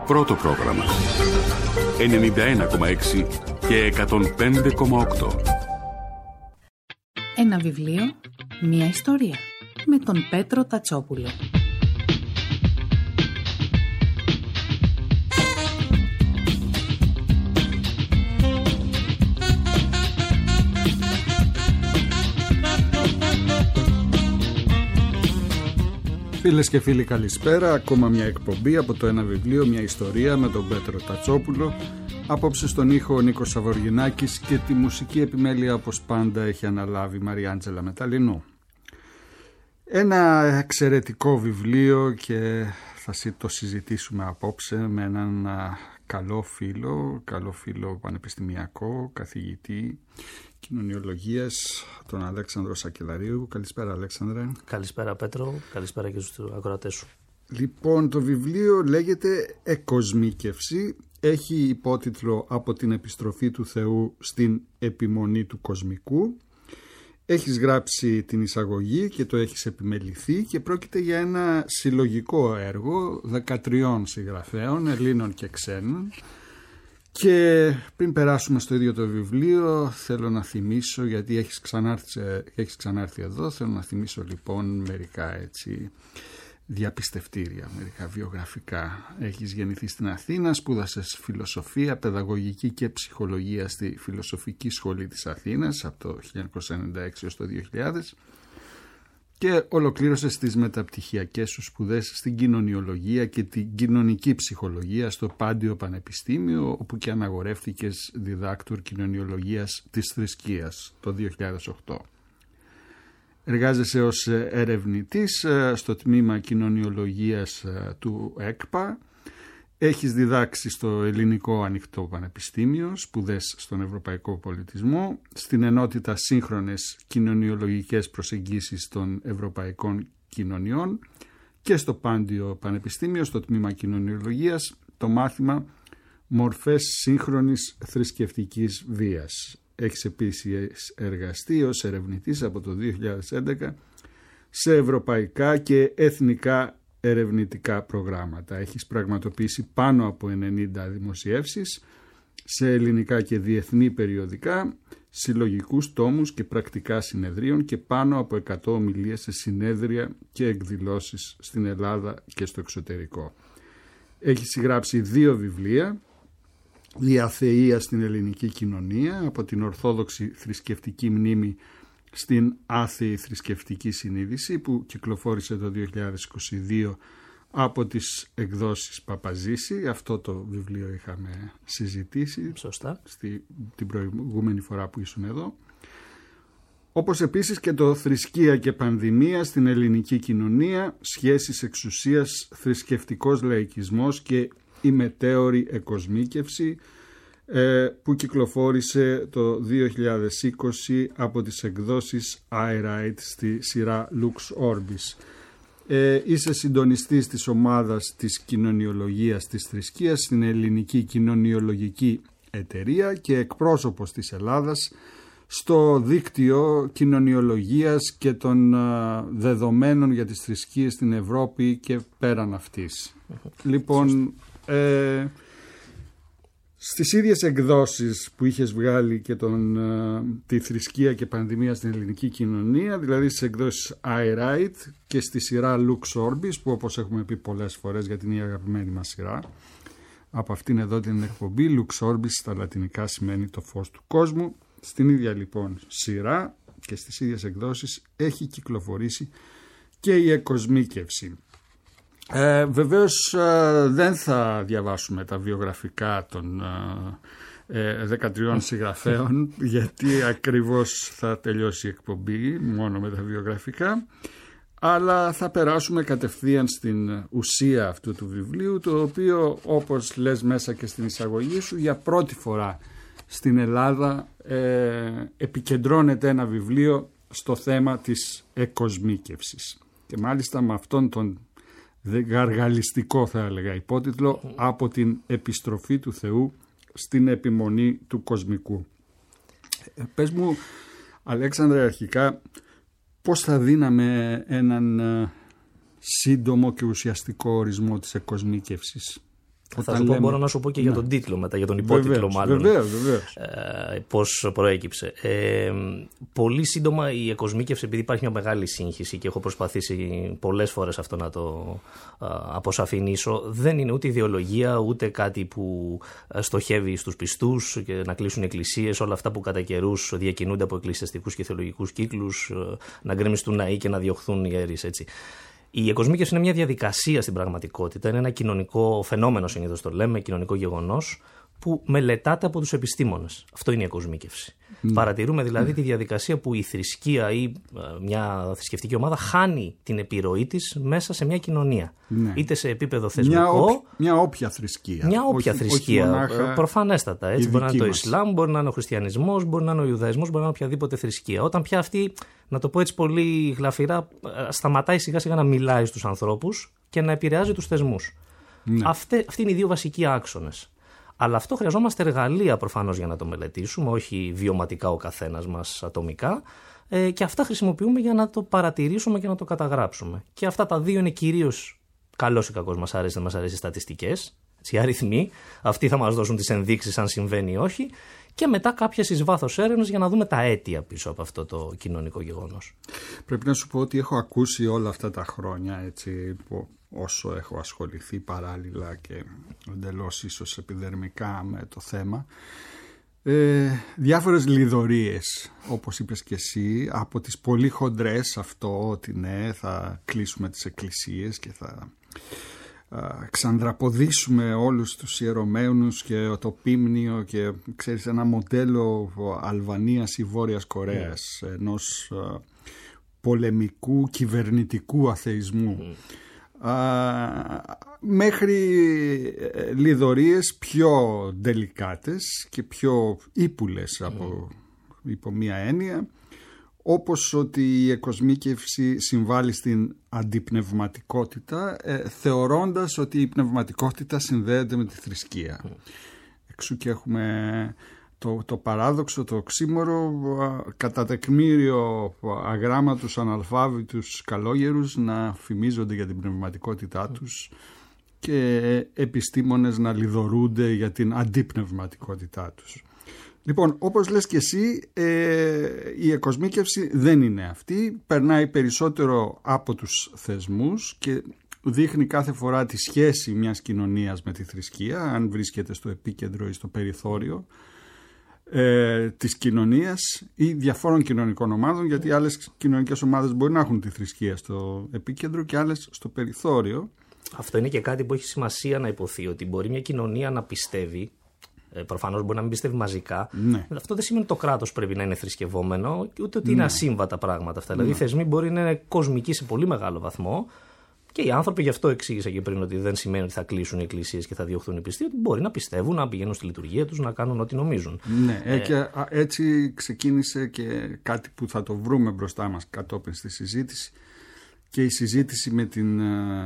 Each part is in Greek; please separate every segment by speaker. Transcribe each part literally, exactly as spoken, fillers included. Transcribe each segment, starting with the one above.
Speaker 1: Πρώτο πρόγραμμα ενενήντα ένα κόμμα έξι και εκατόν πέντε κόμμα οκτώ.
Speaker 2: Ένα βιβλίο, μία ιστορία, με τον Πέτρο Τατσόπουλο.
Speaker 3: Φίλες και φίλοι, καλησπέρα. Ακόμα μια εκπομπή από το Ένα Βιβλίο, μια ιστορία με τον Πέτρο Τατσόπουλο. Απόψε στον ήχο ο Νίκος Σαβοργινάκης και τη μουσική επιμέλεια, όπως πάντα, έχει αναλάβει η Μαριάντζελα Μεταλλινού. Ένα εξαιρετικό βιβλίο και θα το συζητήσουμε απόψε με έναν καλό φίλο, καλό φίλο πανεπιστημιακό, καθηγητή κοινωνιολογίας, τον Αλέξανδρο Σακελαρίου. Καλησπέρα, Αλέξανδρε.
Speaker 4: Καλησπέρα, Πέτρο. Καλησπέρα και στους ακροατές σου.
Speaker 3: Λοιπόν, το βιβλίο λέγεται «Εκοσμίκευση». Έχει υπότιτλο «Από την επιστροφή του Θεού στην επιμονή του κοσμικού». Έχεις γράψει την εισαγωγή και το έχεις επιμεληθεί και πρόκειται για ένα συλλογικό έργο δεκατριών συγγραφέων, Ελλήνων και ξένων. Και πριν περάσουμε στο ίδιο το βιβλίο, θέλω να θυμίσω, γιατί έχεις ξανάρθει, έχεις ξανάρθει εδώ, θέλω να θυμίσω λοιπόν μερικά έτσι διαπιστευτήρια, μερικά βιογραφικά. Έχεις γεννηθεί στην Αθήνα, σπούδασες φιλοσοφία, παιδαγωγική και ψυχολογία στη Φιλοσοφική Σχολή της Αθήνας από το χίλια εννιακόσια ενενήντα έξι έως το δύο χιλιάδες και ολοκλήρωσες τις μεταπτυχιακές σου σπουδές στην κοινωνιολογία και την κοινωνική ψυχολογία στο Πάντιο Πανεπιστήμιο, όπου και αναγορεύτηκες διδάκτορ κοινωνιολογίας της θρησκείας το δύο χιλιάδες οκτώ. Εργάζεσαι ως ερευνητής στο τμήμα κοινωνιολογίας του ΕΚΠΑ. Έχεις διδάξει στο Ελληνικό Ανοιχτό Πανεπιστήμιο, σπουδές στον Ευρωπαϊκό Πολιτισμό, στην Ενότητα Σύγχρονες Κοινωνιολογικές Προσεγγίσεις των Ευρωπαϊκών Κοινωνιών και στο Πάντιο Πανεπιστήμιο, στο τμήμα Κοινωνιολογίας, το μάθημα Μορφές Σύγχρονης Θρησκευτικής Βίας. Έχεις επίσης εργαστεί ως ερευνητής από το δύο χιλιάδες έντεκα σε ευρωπαϊκά και εθνικά ερευνητικά προγράμματα. Έχεις πραγματοποιήσει πάνω από ενενήντα δημοσιεύσεις σε ελληνικά και διεθνή περιοδικά, συλλογικούς τόμους και πρακτικά συνεδρίων και πάνω από εκατό ομιλίες σε συνέδρια και εκδηλώσεις στην Ελλάδα και στο εξωτερικό. Έχεις συγγράψει δύο βιβλία, «Η αθεία στην ελληνική κοινωνία», από την ορθόδοξη θρησκευτική μνήμη στην άθεη θρησκευτική συνείδηση, που κυκλοφόρησε το δύο χιλιάδες είκοσι δύο από τις εκδόσεις Παπαζήση. Αυτό το βιβλίο είχαμε συζητήσει.
Speaker 4: Σωστά.
Speaker 3: Στη, την προηγούμενη φορά που ήσουν εδώ. Όπως επίσης και το «Θρησκεία και πανδημία στην ελληνική κοινωνία, σχέσεις εξουσίας, θρησκευτικός λαϊκισμός και η μετέωρη εκοσμίκευση», που κυκλοφόρησε το δύο χιλιάδες είκοσι από τις εκδόσεις iWrite στη σειρά Lux Orbis. Ε, είσαι συντονιστής της ομάδας της κοινωνιολογίας της θρησκείας στην Ελληνική Κοινωνιολογική Εταιρεία και εκπρόσωπος της Ελλάδας στο δίκτυο κοινωνιολογίας και των uh, δεδομένων για τις θρησκείες στην Ευρώπη και πέραν αυτής. Λοιπόν, ε, στις ίδιες εκδόσεις που είχες βγάλει και τον, τη θρησκεία και πανδημία στην ελληνική κοινωνία, δηλαδή στις εκδόσεις iWrite και στη σειρά Lux Orbis, που όπως έχουμε πει πολλές φορές γιατί είναι η αγαπημένη μας σειρά, από αυτήν εδώ την εκπομπή, Lux Orbis στα λατινικά σημαίνει το φως του κόσμου. Στην ίδια λοιπόν σειρά και στις ίδιες εκδόσεις έχει κυκλοφορήσει και η εκοσμίκευση. Ε, βεβαίως ε, δεν θα διαβάσουμε τα βιογραφικά των ε, δεκατριών συγγραφέων γιατί ακριβώς θα τελειώσει η εκπομπή μόνο με τα βιογραφικά, αλλά θα περάσουμε κατευθείαν στην ουσία αυτού του βιβλίου, το οποίο, όπως λες μέσα και στην εισαγωγή σου, για πρώτη φορά στην Ελλάδα ε, επικεντρώνεται ένα βιβλίο στο θέμα της εκοσμίκευσης και μάλιστα με αυτόν τον γαργαλιστικό, θα έλεγα, υπότιτλο «Από την επιστροφή του Θεού στην επιμονή του κοσμικού». Ε, πες μου, Αλέξανδρε, αρχικά πώς θα δίναμε έναν σύντομο και ουσιαστικό ορισμό της εκοσμίκευσης?
Speaker 4: Θα σου πω, λέμε... μπορώ να σου πω και ναι. για τον τίτλο μετά, για τον υπότιτλο
Speaker 3: βεβαίως,
Speaker 4: μάλλον.
Speaker 3: Βεβαίως, βεβαίως.
Speaker 4: Ε, πώς προέκυψε. Ε, πολύ σύντομα η εκοσμίκευση, επειδή υπάρχει μια μεγάλη σύγχυση και έχω προσπαθήσει πολλές φορές αυτό να το α, αποσαφηνίσω, δεν είναι ούτε ιδεολογία, ούτε κάτι που στοχεύει στους πιστούς και να κλείσουν εκκλησίες, όλα αυτά που κατά καιρούς διακινούνται από εκκλησιαστικούς και θεολογικούς κύκλους, να γκρεμιστούν ναοί και να διωχθούν ιερείς, έτσι. Η εκοσμίκευση είναι μια διαδικασία στην πραγματικότητα, είναι ένα κοινωνικό φαινόμενο, συνήθως το λέμε, κοινωνικό γεγονός που μελετάται από τους επιστήμονες. Αυτό είναι η εκοσμίκευση. Mm. Παρατηρούμε δηλαδή mm. τη διαδικασία που η θρησκεία ή μια θρησκευτική ομάδα χάνει την επιρροή της μέσα σε μια κοινωνία. Mm. Είτε σε επίπεδο θεσμικό.
Speaker 3: Μια, όπ, μια όποια θρησκεία.
Speaker 4: Μια όποια όχι, θρησκεία. Όχι προφανέστατα. Έτσι. Μπορεί να είναι το Ισλάμ, μπορεί να είναι ο χριστιανισμός, μπορεί να είναι ο Ιουδαϊσμός, μπορεί να είναι οποιαδήποτε θρησκεία. Όταν πια αυτή, να το πω έτσι πολύ γλαφυρά, σταματάει σιγά σιγά να μιλάει στους ανθρώπους και να επηρεάζει τους θεσμούς. Mm. Αυτοί, αυτοί είναι οι δύο βασικοί άξονες. Αλλά αυτό χρειαζόμαστε εργαλεία προφανώς για να το μελετήσουμε, όχι βιωματικά ο καθένας μας ατομικά. Ε, και αυτά χρησιμοποιούμε για να το παρατηρήσουμε και να το καταγράψουμε. Και αυτά τα δύο είναι κυρίως, καλώς ή κακώς μας αρέσει, δεν μας αρέσει, στατιστικές, οι αριθμοί. Αυτοί θα μας δώσουν τις ενδείξεις αν συμβαίνει ή όχι. Και μετά κάποιες εις βάθος έρευνες για να δούμε τα αίτια πίσω από αυτό το κοινωνικό γεγονός.
Speaker 3: Πρέπει να σου πω ότι έχω ακούσει όλα αυτά τα χρόνια, έτσι, που όσο έχω ασχοληθεί παράλληλα και εντελώς ίσως επιδερμικά με το θέμα, ε, διάφορες λιδωρίες, όπως είπες και εσύ, από τις πολύ χοντρές, αυτό ότι ναι, θα κλείσουμε τις εκκλησίες και θα α, ξανδραποδίσουμε όλους τους ιερωμένους και το πίμνιο και ξέρεις, ένα μοντέλο Αλβανίας ή Βόρειας Κορέας, mm. ενός α, πολεμικού κυβερνητικού αθεϊσμού. Mm. Uh, μέχρι λιδωρίες πιο ντελικάτες και πιο ύπουλες από, mm. υπό μία έννοια, όπως ότι η εκοσμίκευση συμβάλλει στην αντιπνευματικότητα, ε, θεωρώντας ότι η πνευματικότητα συνδέεται με τη θρησκεία. Mm. Εξού και έχουμε το, το παράδοξο, το οξύμορο, κατά τεκμήριο αγράμματους αναλφάβητους καλόγερους να φημίζονται για την πνευματικότητά τους και επιστήμονες να λιδωρούνται για την αντιπνευματικότητά τους. Λοιπόν, όπως λες και εσύ, ε, η εκοσμίκευση δεν είναι αυτή, περνάει περισσότερο από τους θεσμούς και δείχνει κάθε φορά τη σχέση μιας κοινωνίας με τη θρησκεία, αν βρίσκεται στο επίκεντρο ή στο περιθώριο Ε, της κοινωνίας ή διαφόρων κοινωνικών ομάδων, γιατί άλλες κοινωνικές ομάδες μπορεί να έχουν τη θρησκεία στο επίκεντρο και άλλες στο περιθώριο.
Speaker 4: Αυτό είναι και κάτι που έχει σημασία να υποθεί, ότι μπορεί μια κοινωνία να πιστεύει, ε, προφανώς μπορεί να μην πιστεύει μαζικά.
Speaker 3: Ναι.
Speaker 4: Αυτό δεν σημαίνει ότι το κράτος πρέπει να είναι θρησκευόμενο, ούτε ότι είναι ναι. ασύμβατα πράγματα αυτά. Ναι. Δηλαδή οι θεσμοί μπορεί να είναι κοσμικοί σε πολύ μεγάλο βαθμό. Και οι άνθρωποι, γι' αυτό εξήγησα και πριν, ότι δεν σημαίνει ότι θα κλείσουν οι εκκλησίες και θα διωχθούν οι πιστοί, ότι μπορεί να πιστεύουν, να πηγαίνουν στη λειτουργία τους, να κάνουν ό,τι νομίζουν.
Speaker 3: Ναι, ε, και έτσι ξεκίνησε και κάτι που θα το βρούμε μπροστά μας κατόπιν στη συζήτηση, και η συζήτηση με την,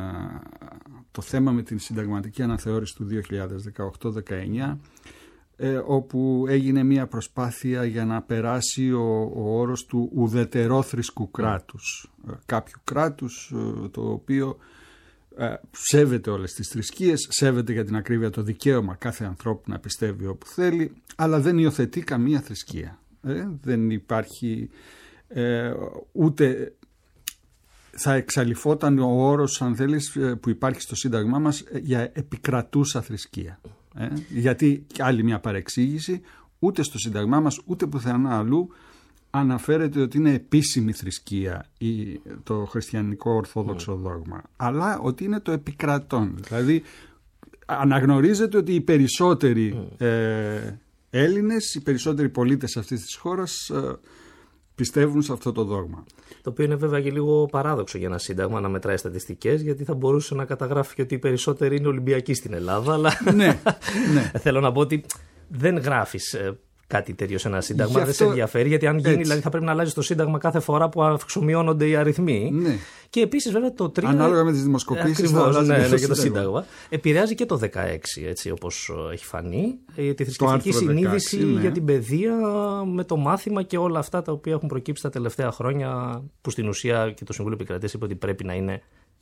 Speaker 3: το θέμα με την συνταγματική αναθεώρηση του δύο χιλιάδες δεκαοκτώ δεκαεννιά, ε, όπου έγινε μια προσπάθεια για να περάσει ο, ο όρος του ουδετερόθρησκου κράτους. Ε, κάποιου κράτους ε, το οποίο ε, σέβεται όλες τις θρησκείες, σέβεται για την ακρίβεια το δικαίωμα κάθε ανθρώπου να πιστεύει όπου θέλει, αλλά δεν υιοθετεί καμία θρησκεία. Ε, δεν υπάρχει ε, ούτε... θα εξαλειφόταν ο όρος, αν θέλεις, που υπάρχει στο Σύνταγμά μας για επικρατούσα θρησκεία. Ε, γιατί, άλλη μια παρεξήγηση, ούτε στο Σύνταγμά μας ούτε πουθενά αλλού αναφέρεται ότι είναι επίσημη θρησκεία ή το χριστιανικό ορθόδοξο mm. δόγμα, αλλά ότι είναι το επικρατών. Δηλαδή αναγνωρίζεται ότι οι περισσότεροι mm. ε, Έλληνες, οι περισσότεροι πολίτες αυτής της χώρας ε, πιστεύουν σε αυτό το δόγμα.
Speaker 4: Το οποίο είναι βέβαια και λίγο παράδοξο για ένα σύνταγμα να μετράει στατιστικές, γιατί θα μπορούσε να καταγράφει και ότι οι περισσότεροι είναι Ολυμπιακοί στην Ελλάδα. Αλλά
Speaker 3: ναι, ναι.
Speaker 4: θέλω να πω ότι δεν γράφεις κάτι τέτοιο σε ένα σύνταγμα, αυτό... δεν σε ενδιαφέρει, γιατί αν γίνει, δηλαδή, θα πρέπει να αλλάζει το σύνταγμα κάθε φορά που αυξομειώνονται οι αριθμοί.
Speaker 3: Ναι.
Speaker 4: Και επίσης, βέβαια, το τρία.
Speaker 3: Ανάλογα με τις δημοσκοπήσεις,
Speaker 4: ακριβώς, θα ναι, ναι, και το σύνταγμα. Επηρεάζει και το δεκαέξι, έτσι όπως έχει φανεί. Τη θρησκευτική συνείδηση δεκαέξι, ναι. για την παιδεία, με το μάθημα και όλα αυτά τα οποία έχουν προκύψει τα τελευταία χρόνια, που στην ουσία και το Συμβούλιο Επικρατείας είπε ότι πρέπει να είναι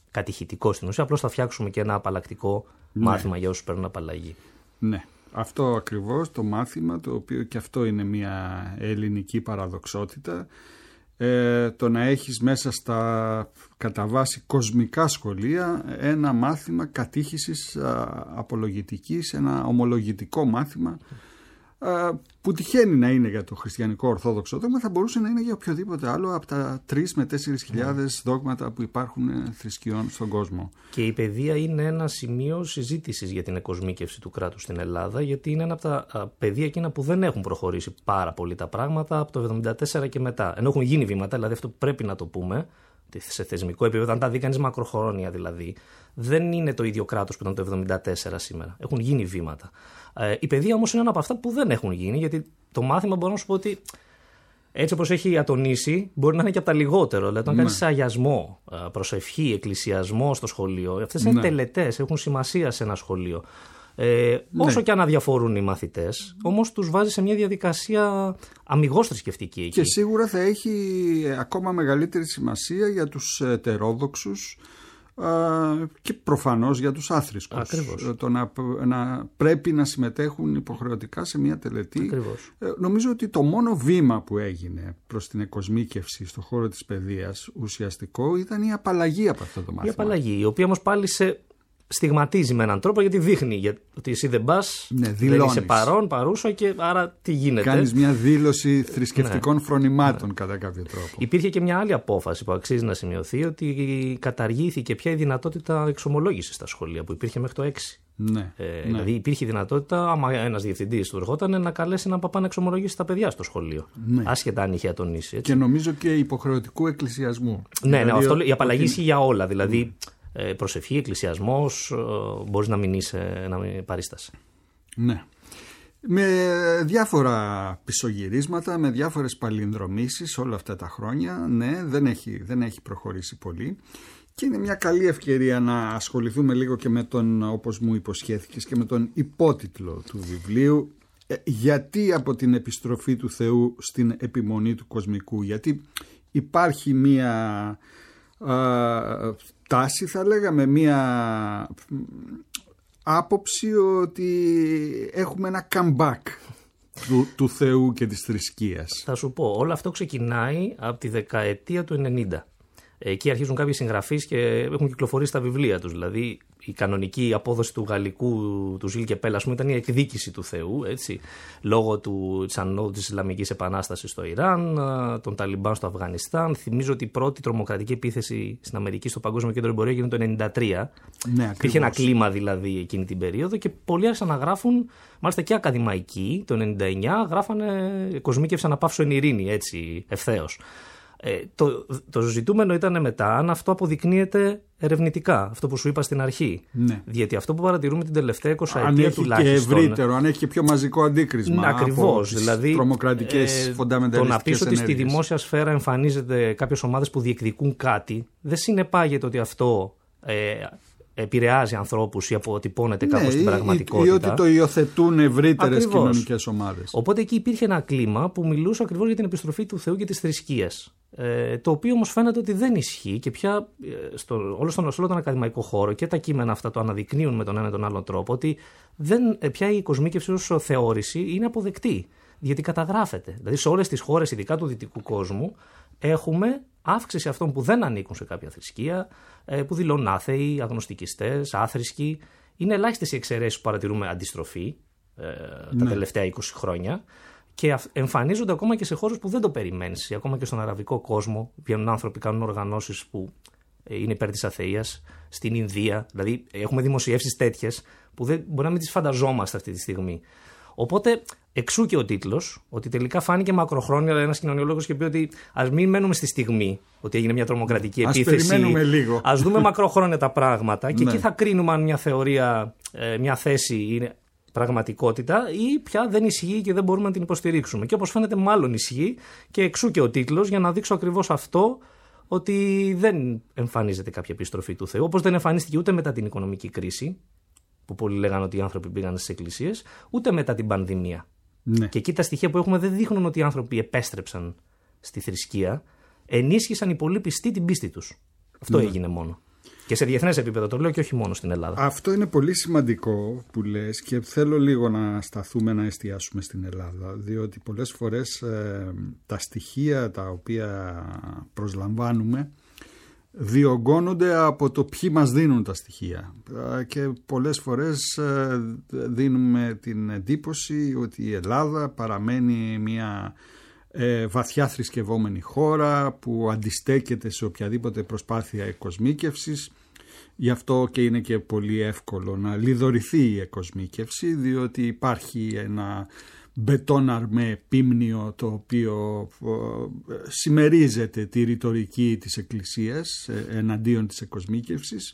Speaker 4: κατηχητικό στην ουσία. Απλώς θα φτιάξουμε και ένα απαλλακτικό ναι. μάθημα για όσους παίρνουν απαλλαγή.
Speaker 3: Ναι. Αυτό ακριβώς το μάθημα, το οποίο και αυτό είναι μια ελληνική παραδοξότητα, ε, το να έχεις μέσα στα κατά βάση κοσμικά σχολεία ένα μάθημα κατήχησης α, απολογητικής, ένα ομολογητικό μάθημα α, που τυχαίνει να είναι για το χριστιανικό ορθόδοξο δόγμα, θα μπορούσε να είναι για οποιοδήποτε άλλο από τα τρεις με τέσσερις χιλιάδες δόγματα που υπάρχουν θρησκειών στον κόσμο.
Speaker 4: Και η παιδεία είναι ένα σημείο συζήτησης για την εκοσμίκευση του κράτους στην Ελλάδα, γιατί είναι ένα από τα παιδεία εκείνα που δεν έχουν προχωρήσει πάρα πολύ τα πράγματα από το εβδομήντα τέσσερα και μετά. Ενώ έχουν γίνει βήματα, δηλαδή αυτό πρέπει να το πούμε, σε θεσμικό επίπεδο, αν τα δει κανείς μακροχρόνια δηλαδή, δεν είναι το ίδιο κράτος που ήταν το εβδομήντα τέσσερα σήμερα. Έχουν γίνει βήματα. Ε, η παιδεία όμως είναι ένα από αυτά που δεν έχουν γίνει, γιατί το μάθημα μπορώ να σου πω ότι έτσι όπως έχει ατονίσει, μπορεί να είναι και από τα λιγότερο. Δηλαδή, όταν ναι. κάνεις αγιασμό, προσευχή, εκκλησιασμό στο σχολείο, αυτές είναι ναι. τελετές, έχουν σημασία σε ένα σχολείο. Ε, ναι. Όσο και αν αδιαφορούν οι μαθητές, όμως τους βάζει σε μια διαδικασία αμιγώς θρησκευτική εκεί.
Speaker 3: Και σίγουρα θα έχει ακόμα μεγαλύτερη σημασία για τους ετερόδοξους και προφανώς για τους άθρησκους.
Speaker 4: Ακριβώς.
Speaker 3: Το να, να πρέπει να συμμετέχουν υποχρεωτικά σε μια τελετή.
Speaker 4: Ακριβώς.
Speaker 3: Νομίζω ότι το μόνο βήμα που έγινε προς την εκοσμίκευση στον χώρο της παιδείας ουσιαστικό ήταν η απαλλαγή από αυτό το μάθημα.
Speaker 4: Η απαλλαγή, η οποία όμως πάλι σε στιγματίζει με έναν τρόπο, γιατί δείχνει ότι εσύ δεν πας,
Speaker 3: ναι,
Speaker 4: δεν είσαι παρόν, παρούσα, και άρα τι γίνεται.
Speaker 3: Κάνεις μια δήλωση θρησκευτικών ναι. φρονημάτων ναι. κατά κάποιο τρόπο.
Speaker 4: Υπήρχε και μια άλλη απόφαση που αξίζει να σημειωθεί, ότι καταργήθηκε πια η δυνατότητα εξομολόγησης στα σχολεία που υπήρχε μέχρι το έξι.
Speaker 3: Ναι,
Speaker 4: ε,
Speaker 3: ναι.
Speaker 4: Δηλαδή υπήρχε δυνατότητα, άμα ένας διευθυντής του ερχόταν, να καλέσει έναν παπά να εξομολογήσει τα παιδιά στο σχολείο. Ναι. Άσχετα αν είχε ατονίσει. Έτσι.
Speaker 3: Και νομίζω και υποχρεωτικού εκκλησιασμού.
Speaker 4: Ναι,
Speaker 3: δηλαδή,
Speaker 4: ναι, αυτό, η απαλλαγή
Speaker 3: ότι...
Speaker 4: ισχύει για όλα. Δηλαδή. Προσευχή, εκκλησιασμός, μπορείς να μην είσαι, να μην παρίσταση.
Speaker 3: Ναι. Με διάφορα πισωγυρίσματα, με διάφορες παλινδρομήσεις όλα αυτά τα χρόνια, ναι, δεν έχει, δεν έχει προχωρήσει πολύ. Και είναι μια καλή ευκαιρία να ασχοληθούμε λίγο και με τον, όπως μου υποσχέθηκες, και με τον υπότιτλο του βιβλίου. Γιατί από την επιστροφή του Θεού στην επιμονή του κοσμικού? Γιατί υπάρχει μια... Α, τάση, θα λέγαμε, μία άποψη ότι έχουμε ένα comeback του, του Θεού και της θρησκείας.
Speaker 4: Θα σου πω, όλο αυτό ξεκινάει από τη δεκαετία του ενενήντα. Εκεί αρχίζουν κάποιοι συγγραφείς και έχουν κυκλοφορήσει τα βιβλία τους. Δηλαδή η κανονική απόδοση του γαλλικού του Ζιλ Κεπέλ, ας πούμε, ήταν η εκδίκηση του Θεού, έτσι, λόγω του, της ανόδου της Ισλαμικής Επανάστασης στο Ιράν, των Ταλιμπάν στο Αφγανιστάν. Θυμίζω ότι η πρώτη τρομοκρατική επίθεση στην Αμερική στο Παγκόσμιο Κέντρο Εμπορίου έγινε το ενενήντα τρία.
Speaker 3: Ναι,
Speaker 4: υπήρχε ένα κλίμα δηλαδή εκείνη την περίοδο και πολλοί άρχισαν να γράφουν, μάλιστα και ακαδημαϊκοί, το ενενήντα εννιά γράφανε «Κοσμίκευση αναπαύσω εν ειρήνη», έτσι, ευθέως. Ε, το, το ζητούμενο ήταν μετά αν αυτό αποδεικνύεται ερευνητικά, αυτό που σου είπα στην αρχή. Ναι. Γιατί αυτό που παρατηρούμε την τελευταία εικοσαετία τουλάχιστον. Αν έχει και ευρύτερο,
Speaker 3: αν έχει και πιο μαζικό αντίκρισμα.
Speaker 4: Ακριβώς. Δηλαδή,
Speaker 3: τρομοκρατικές ε, φονταμενταλιστικές
Speaker 4: το να πεις ότι στη δημόσια σφαίρα εμφανίζεται κάποιες ομάδες που διεκδικούν κάτι, δεν συνεπάγεται ότι αυτό ε, επηρεάζει ανθρώπους ή αποτυπώνεται ναι, κάπως στην πραγματικότητα.
Speaker 3: Ή ότι το υιοθετούν ευρύτερες κοινωνικές ομάδες.
Speaker 4: Οπότε εκεί υπήρχε ένα κλίμα που μιλούσε ακριβώς για την επιστροφή του Θεού και της θρησκείας. Ε, το οποίο όμως φαίνεται ότι δεν ισχύει και πια στο, όλο στον όλο τον ακαδημαϊκό χώρο και τα κείμενα αυτά το αναδεικνύουν με τον ένα ή τον άλλον τρόπο, ότι δεν, πια η κοσμίκευση ως θεώρηση είναι αποδεκτή. Γιατί καταγράφεται. Δηλαδή σε όλες τις χώρες, ειδικά του δυτικού κόσμου, έχουμε αύξηση αυτών που δεν ανήκουν σε κάποια θρησκεία, που δηλώνουν άθεοι, αγνωστικιστές, άθρησκοι. Είναι ελάχιστες οι εξαιρέσεις που παρατηρούμε αντιστροφή ε, τα ναι. τελευταία είκοσι χρόνια. Και εμφανίζονται ακόμα και σε χώρες που δεν το περιμένεις. Ακόμα και στον αραβικό κόσμο βγαίνουν άνθρωποι, κάνουν οργανώσεις που είναι υπέρ της αθείας. Στην Ινδία, δηλαδή έχουμε δημοσιεύσεις τέτοιες που δεν, μπορεί να μην τις φανταζόμαστε αυτή τη στιγμή. Οπότε εξού και ο τίτλος, ότι τελικά φάνηκε μακροχρόνια. Ένας κοινωνιολόγος είχε πει ότι ας μην μένουμε στη στιγμή ότι έγινε μια τρομοκρατική
Speaker 3: ας
Speaker 4: επίθεση.
Speaker 3: Ας περιμένουμε λίγο.
Speaker 4: Ας δούμε μακροχρόνια τα πράγματα και
Speaker 3: ναι.
Speaker 4: εκεί θα κρίνουμε αν μια θεωρία, μια θέση είναι πραγματικότητα ή πια δεν ισχύει και δεν μπορούμε να την υποστηρίξουμε. Και όπως φαίνεται μάλλον ισχύει και εξού και ο τίτλος, για να δείξω ακριβώς αυτό, ότι δεν εμφανίζεται κάποια επιστροφή του Θεού, όπως δεν εμφανίστηκε ούτε μετά την οικονομική κρίση, που πολλοί λέγανε ότι οι άνθρωποι πήγαν στις εκκλησίες, ούτε μετά την πανδημία. Ναι. Και εκεί τα στοιχεία που έχουμε δεν δείχνουν ότι οι άνθρωποι επέστρεψαν στη θρησκεία, ενίσχυσαν οι πολύ πιστοί την πίστη τους. Αυτό ναι. έγινε μόνο. Και σε διεθνές επίπεδο το λέω και όχι μόνο στην Ελλάδα.
Speaker 3: Αυτό είναι πολύ σημαντικό που λες και θέλω λίγο να σταθούμε να εστιάσουμε στην Ελλάδα, διότι πολλές φορές ε, τα στοιχεία τα οποία προσλαμβάνουμε διωγγώνονται από το ποιοι μας δίνουν τα στοιχεία και πολλές φορές δίνουμε την εντύπωση ότι η Ελλάδα παραμένει μια ε, βαθιά θρησκευόμενη χώρα που αντιστέκεται σε οποιαδήποτε προσπάθεια εκκοσμίκευσης. Γι' αυτό και είναι και πολύ εύκολο να λιδωρηθεί η εκκοσμίκευση, διότι υπάρχει ένα μπετόν αρμέ πίμνιο το οποίο συμμερίζεται τη ρητορική της Εκκλησίας εναντίον της εκκοσμίκευσης.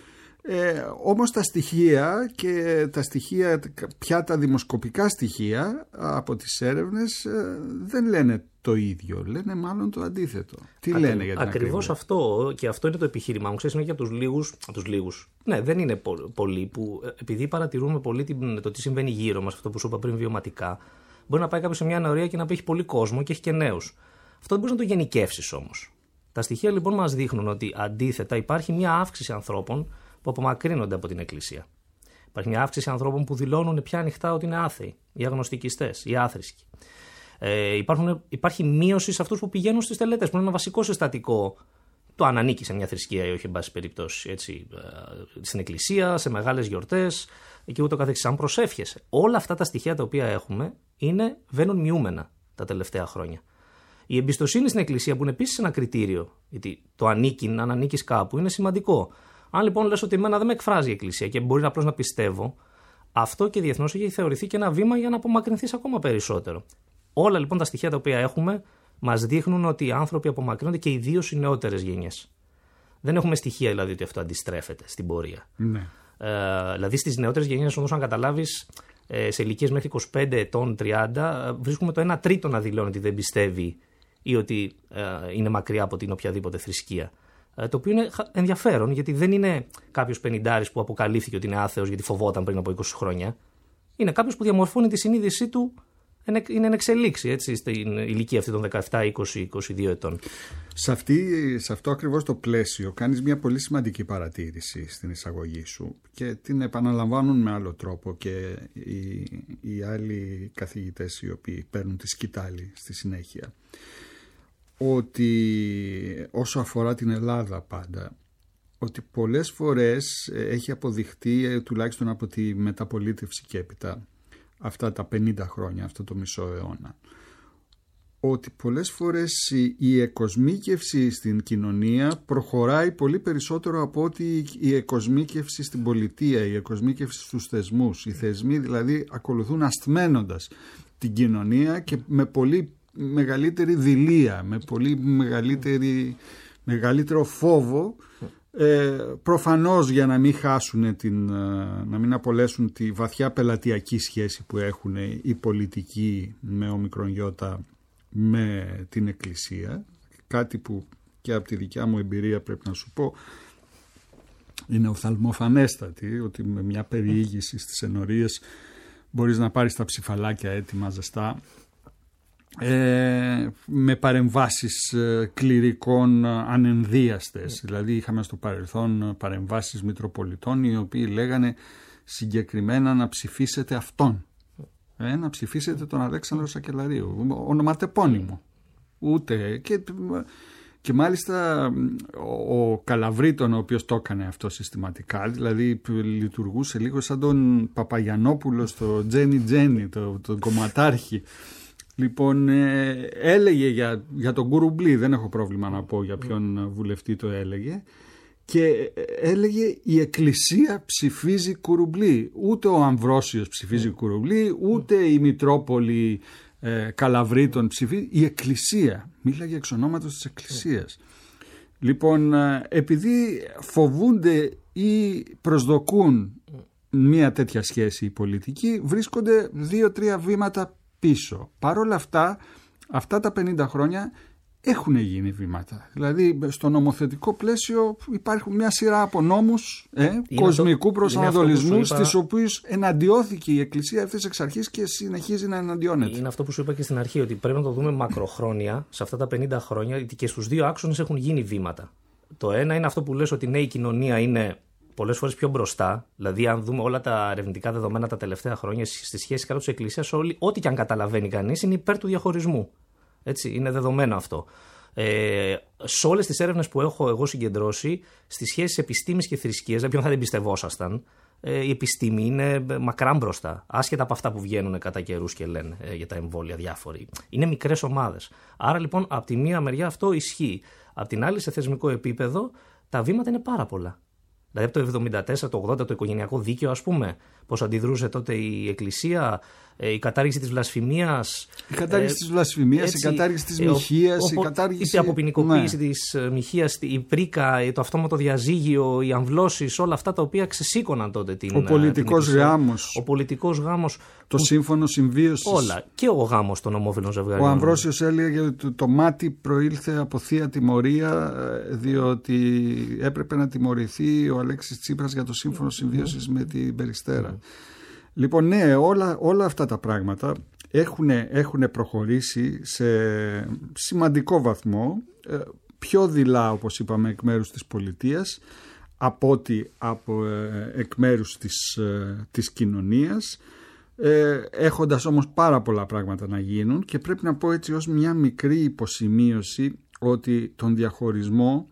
Speaker 3: Ε, όμως τα στοιχεία και τα στοιχεία, πια τα δημοσκοπικά στοιχεία από τις έρευνες δεν λένε το ίδιο, λένε μάλλον το αντίθετο. Τι
Speaker 4: Ακρι...
Speaker 3: λένε για την
Speaker 4: Ακριβώς αυτό, και αυτό είναι το επιχείρημά μου. Ξέρεις, είναι και από τους λίγους, από τους λίγους. Ναι, δεν είναι πολλοί που, επειδή παρατηρούμε πολύ το τι συμβαίνει γύρω μας, αυτό που σου είπα πριν βιωματικά, μπορεί να πάει κάποιος σε μια ανορία και να πει έχει πολύ κόσμο και έχει και νέους. Αυτό δεν μπορεί να το γενικεύσεις όμως. Τα στοιχεία λοιπόν μας δείχνουν ότι αντίθετα υπάρχει μια αύξηση ανθρώπων που απομακρύνονται από την Εκκλησία. Υπάρχει μια αύξηση ανθρώπων που δηλώνουν πια ανοιχτά ότι είναι άθεοι, οι αγνωστικιστές, οι άθρησκοι. Ε, υπάρχουν, υπάρχει μείωση σε αυτούς που πηγαίνουν στις τελετές, που είναι ένα βασικό συστατικό το αν ανήκει σε μια θρησκεία ή όχι, εν πάση περιπτώσει. Έτσι, στην Εκκλησία, σε μεγάλες γιορτές και ούτω καθεξής. Αν προσεύχεσαι. Όλα αυτά τα στοιχεία τα οποία έχουμε είναι βαίνουν μειούμενα τα τελευταία χρόνια. Η εμπιστοσύνη στην Εκκλησία, που είναι επίσης ένα κριτήριο, γιατί το ανήκει, αν ανήκεις κάπου, είναι σημαντικό. Αν λοιπόν λες ότι εμένα δεν με εκφράζει η Εκκλησία και μπορεί απλώς να πιστεύω, αυτό και διεθνώς έχει θεωρηθεί και ένα βήμα για να απομακρυνθείς ακόμα περισσότερο. Όλα λοιπόν τα στοιχεία τα οποία έχουμε μας δείχνουν ότι οι άνθρωποι απομακρύνονται και ιδίως οι νεότερες γενιές. Δεν έχουμε στοιχεία δηλαδή ότι αυτό αντιστρέφεται στην πορεία. Ναι. Ε, δηλαδή στις νεότερες γενιές όμως, αν καταλάβεις, ε, σε ηλικίες μέχρι είκοσι πέντε ετών, τριάντα, βρίσκουμε το ένα τρίτο να δηλώνει ότι δεν πιστεύει ή ότι ε, είναι μακριά από την οποιαδήποτε θρησκεία. Ε, το οποίο είναι ενδιαφέρον, γιατί δεν είναι κάποιος πενηντάρης που αποκαλύφθηκε ότι είναι άθεος γιατί φοβόταν πριν από είκοσι χρόνια. Είναι κάποιος που διαμορφώνει τη συνείδησή του. Είναι εν εξελίξη, έτσι, στην ηλικία αυτή των δεκαεπτά, είκοσι, είκοσι δύο ετών. Σε,
Speaker 3: αυτή, σε αυτό ακριβώς το πλαίσιο κάνεις μια πολύ σημαντική παρατήρηση στην εισαγωγή σου και την επαναλαμβάνουν με άλλο τρόπο και οι, οι άλλοι καθηγητές οι οποίοι παίρνουν τη σκητάλη στη συνέχεια. Ότι όσο αφορά την Ελλάδα πάντα, ότι πολλές φορές έχει αποδειχτεί, τουλάχιστον από τη μεταπολίτευση και έπειτα, αυτά τα πενήντα χρόνια, αυτό το μισό αιώνα, ότι πολλές φορές η εκκοσμίκευση στην κοινωνία προχωράει πολύ περισσότερο από ότι η εκκοσμίκευση στην πολιτεία, η εκκοσμίκευση στους θεσμούς. Οι θεσμοί δηλαδή ακολουθούν ασθμένοντας την κοινωνία και με πολύ μεγαλύτερη δειλία, με πολύ μεγαλύτερη, μεγαλύτερο φόβο, Ε, προφανώς για να μην χάσουν την, να μην απολέσουν τη βαθιά πελατειακή σχέση που έχουν οι πολιτικοί με ομικρόν γιώτα με την Εκκλησία, κάτι που και από τη δικιά μου εμπειρία πρέπει να σου πω είναι οφθαλμοφανέστατη, ότι με μια περιήγηση στις ενορίες μπορείς να πάρεις τα ψηφαλάκια έτοιμα ζεστά, Ε, με παρεμβάσεις ε, κληρικών ανενδίαστες. Δηλαδή είχαμε στο παρελθόν παρεμβάσεις μητροπολιτών οι οποίοι λέγανε συγκεκριμένα να ψηφίσετε αυτόν, ε, να ψηφίσετε τον Αλέξανδρο Σακελαρίου, ονοματεπώνυμο. Ούτε και, και μάλιστα ο, ο Καλαβρίτων, ο οποίος το έκανε αυτό συστηματικά, δηλαδή λειτουργούσε λίγο σαν τον Παπαγιανόπουλο στο Τζένι Τζένι, τον το κομματάρχη. Λοιπόν, ε, έλεγε για, για τον Κουρουμπλή, δεν έχω πρόβλημα να πω για ποιον βουλευτή το έλεγε, και έλεγε η Εκκλησία ψηφίζει Κουρουμπλή. Ούτε ο Αμβρόσιος ψηφίζει Κουρουμπλή, ούτε η Μητρόπολη ε, Καλαβρίτων ψηφίζει. Η Εκκλησία, μίλαγε εξ ονόματος της Εκκλησίας. Λοιπόν, ε, επειδή φοβούνται ή προσδοκούν μια τέτοια σχέση οι πολιτικοί, βρίσκονται δύο-τρία βήματα πίσω. Παρ' όλα αυτά, αυτά τα πενήντα χρόνια έχουν γίνει βήματα. Δηλαδή, στο νομοθετικό πλαίσιο υπάρχουν μια σειρά από νόμους ε, κοσμικού προσανατολισμού, στις οποίες εναντιώθηκε η Εκκλησία ευθύς εξ αρχής και συνεχίζει να εναντιώνεται.
Speaker 4: Είναι αυτό που σου είπα και στην αρχή, ότι πρέπει να το δούμε μακροχρόνια, σε αυτά τα πενήντα χρόνια, γιατί και στους δύο άξονες έχουν γίνει βήματα. Το ένα είναι αυτό που λες ότι ναι, η κοινωνία είναι πολλές φορές πιο μπροστά. Δηλαδή, αν δούμε όλα τα ερευνητικά δεδομένα τα τελευταία χρόνια στη σχέση κράτους εκκλησίας, ό,τι και αν καταλαβαίνει κανείς είναι υπέρ του διαχωρισμού. Έτσι, είναι δεδομένο αυτό. Ε, σε όλες τις έρευνες που έχω εγώ συγκεντρώσει, στις σχέσεις επιστήμης και θρησκείας, δεν ποιον θα δεν εμπιστευόσασταν, ε, η επιστήμη είναι μακράν μπροστά. Άσχετα από αυτά που βγαίνουν κατά καιρούς και λένε ε, για τα εμβόλια διάφοροι. Είναι μικρές ομάδες. Άρα λοιπόν, από τη μία μεριά αυτό ισχύει. Απ' την άλλη, σε θεσμικό επίπεδο, τα βήματα είναι πάρα πολλά. Δηλαδή, από το εβδομήντα τέσσερα, το ογδόντα, το οικογενειακό δίκαιο, ας πούμε, πώς αντιδρούσε τότε η Εκκλησία, η κατάργηση της βλασφημίας.
Speaker 3: Η κατάργηση ε, της βλασφημίας, έτσι, η κατάργηση της μοιχείας, η κατάργηση.
Speaker 4: Η αποποινικοποίηση, ναι, της μοιχείας, η πρίκα, το αυτόματο διαζύγιο, οι αμβλώσεις, όλα αυτά τα οποία ξεσήκωναν τότε την.
Speaker 3: Ο πολιτικός γάμος.
Speaker 4: Ο πολιτικός γάμος.
Speaker 3: Το
Speaker 4: που... σύμφωνο
Speaker 3: συμβίωσης.
Speaker 4: Όλα. Και ο γάμος των ομόφυλων ζευγαριών.
Speaker 3: Ο Αμβρόσιος έλεγε ότι το μάτι προήλθε από θεία τιμωρία, διότι έπρεπε να τιμωρηθεί ο Αλέξης Τσίπρας για το σύμφωνο συμβίωσης mm. με την Περιστέρα. Mm. Λοιπόν, ναι, όλα, όλα αυτά τα πράγματα έχουν, έχουν προχωρήσει σε σημαντικό βαθμό, πιο δειλά, όπως είπαμε, εκ μέρους της πολιτείας, από ότι από εκ μέρους της, της κοινωνίας, έχοντας όμως πάρα πολλά πράγματα να γίνουν, και πρέπει να πω έτσι ως μια μικρή υποσημείωση ότι τον διαχωρισμό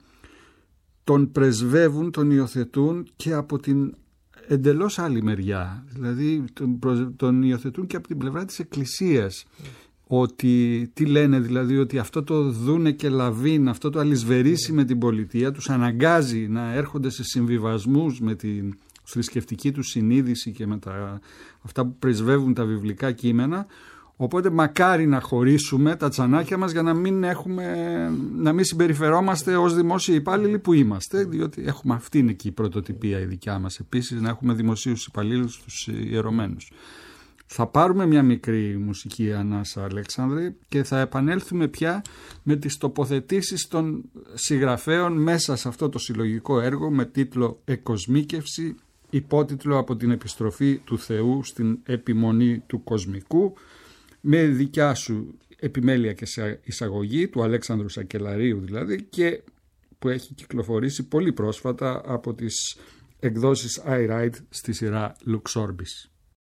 Speaker 3: τον πρεσβεύουν, τον υιοθετούν και από την εντελώς άλλη μεριά. Δηλαδή τον, τον υιοθετούν και από την πλευρά της Εκκλησίας. Mm. Ότι, τι λένε δηλαδή, ότι αυτό το δούνε και λαβίν, αυτό το αλυσβερίσει mm. με την πολιτεία, τους αναγκάζει να έρχονται σε συμβιβασμούς με την θρησκευτική του συνείδηση και με τα, αυτά που πρεσβεύουν τα βιβλικά κείμενα. Οπότε μακάρι να χωρίσουμε τα τσανάκια μας για να μην, έχουμε, να μην συμπεριφερόμαστε ως δημόσιοι υπάλληλοι που είμαστε, διότι έχουμε, αυτή είναι και η πρωτοτυπία η δικιά μας επίσης, να έχουμε δημοσίους υπαλλήλους τους ιερωμένους. Θα πάρουμε μια μικρή μουσική ανάσα, Αλέξανδρε, και θα επανέλθουμε πια με τις τοποθετήσεις των συγγραφέων μέσα σε αυτό το συλλογικό έργο με τίτλο «Εκοσμίκευση», υπότιτλο «Από την επιστροφή του Θεού στην επιμονή του κοσμικού», με δικιά σου επιμέλεια και σε εισαγωγή του Αλέξανδρου Σακελαρίου δηλαδή, και που έχει κυκλοφορήσει πολύ πρόσφατα από τις εκδόσεις iWrite στη σειρά Luxorbis.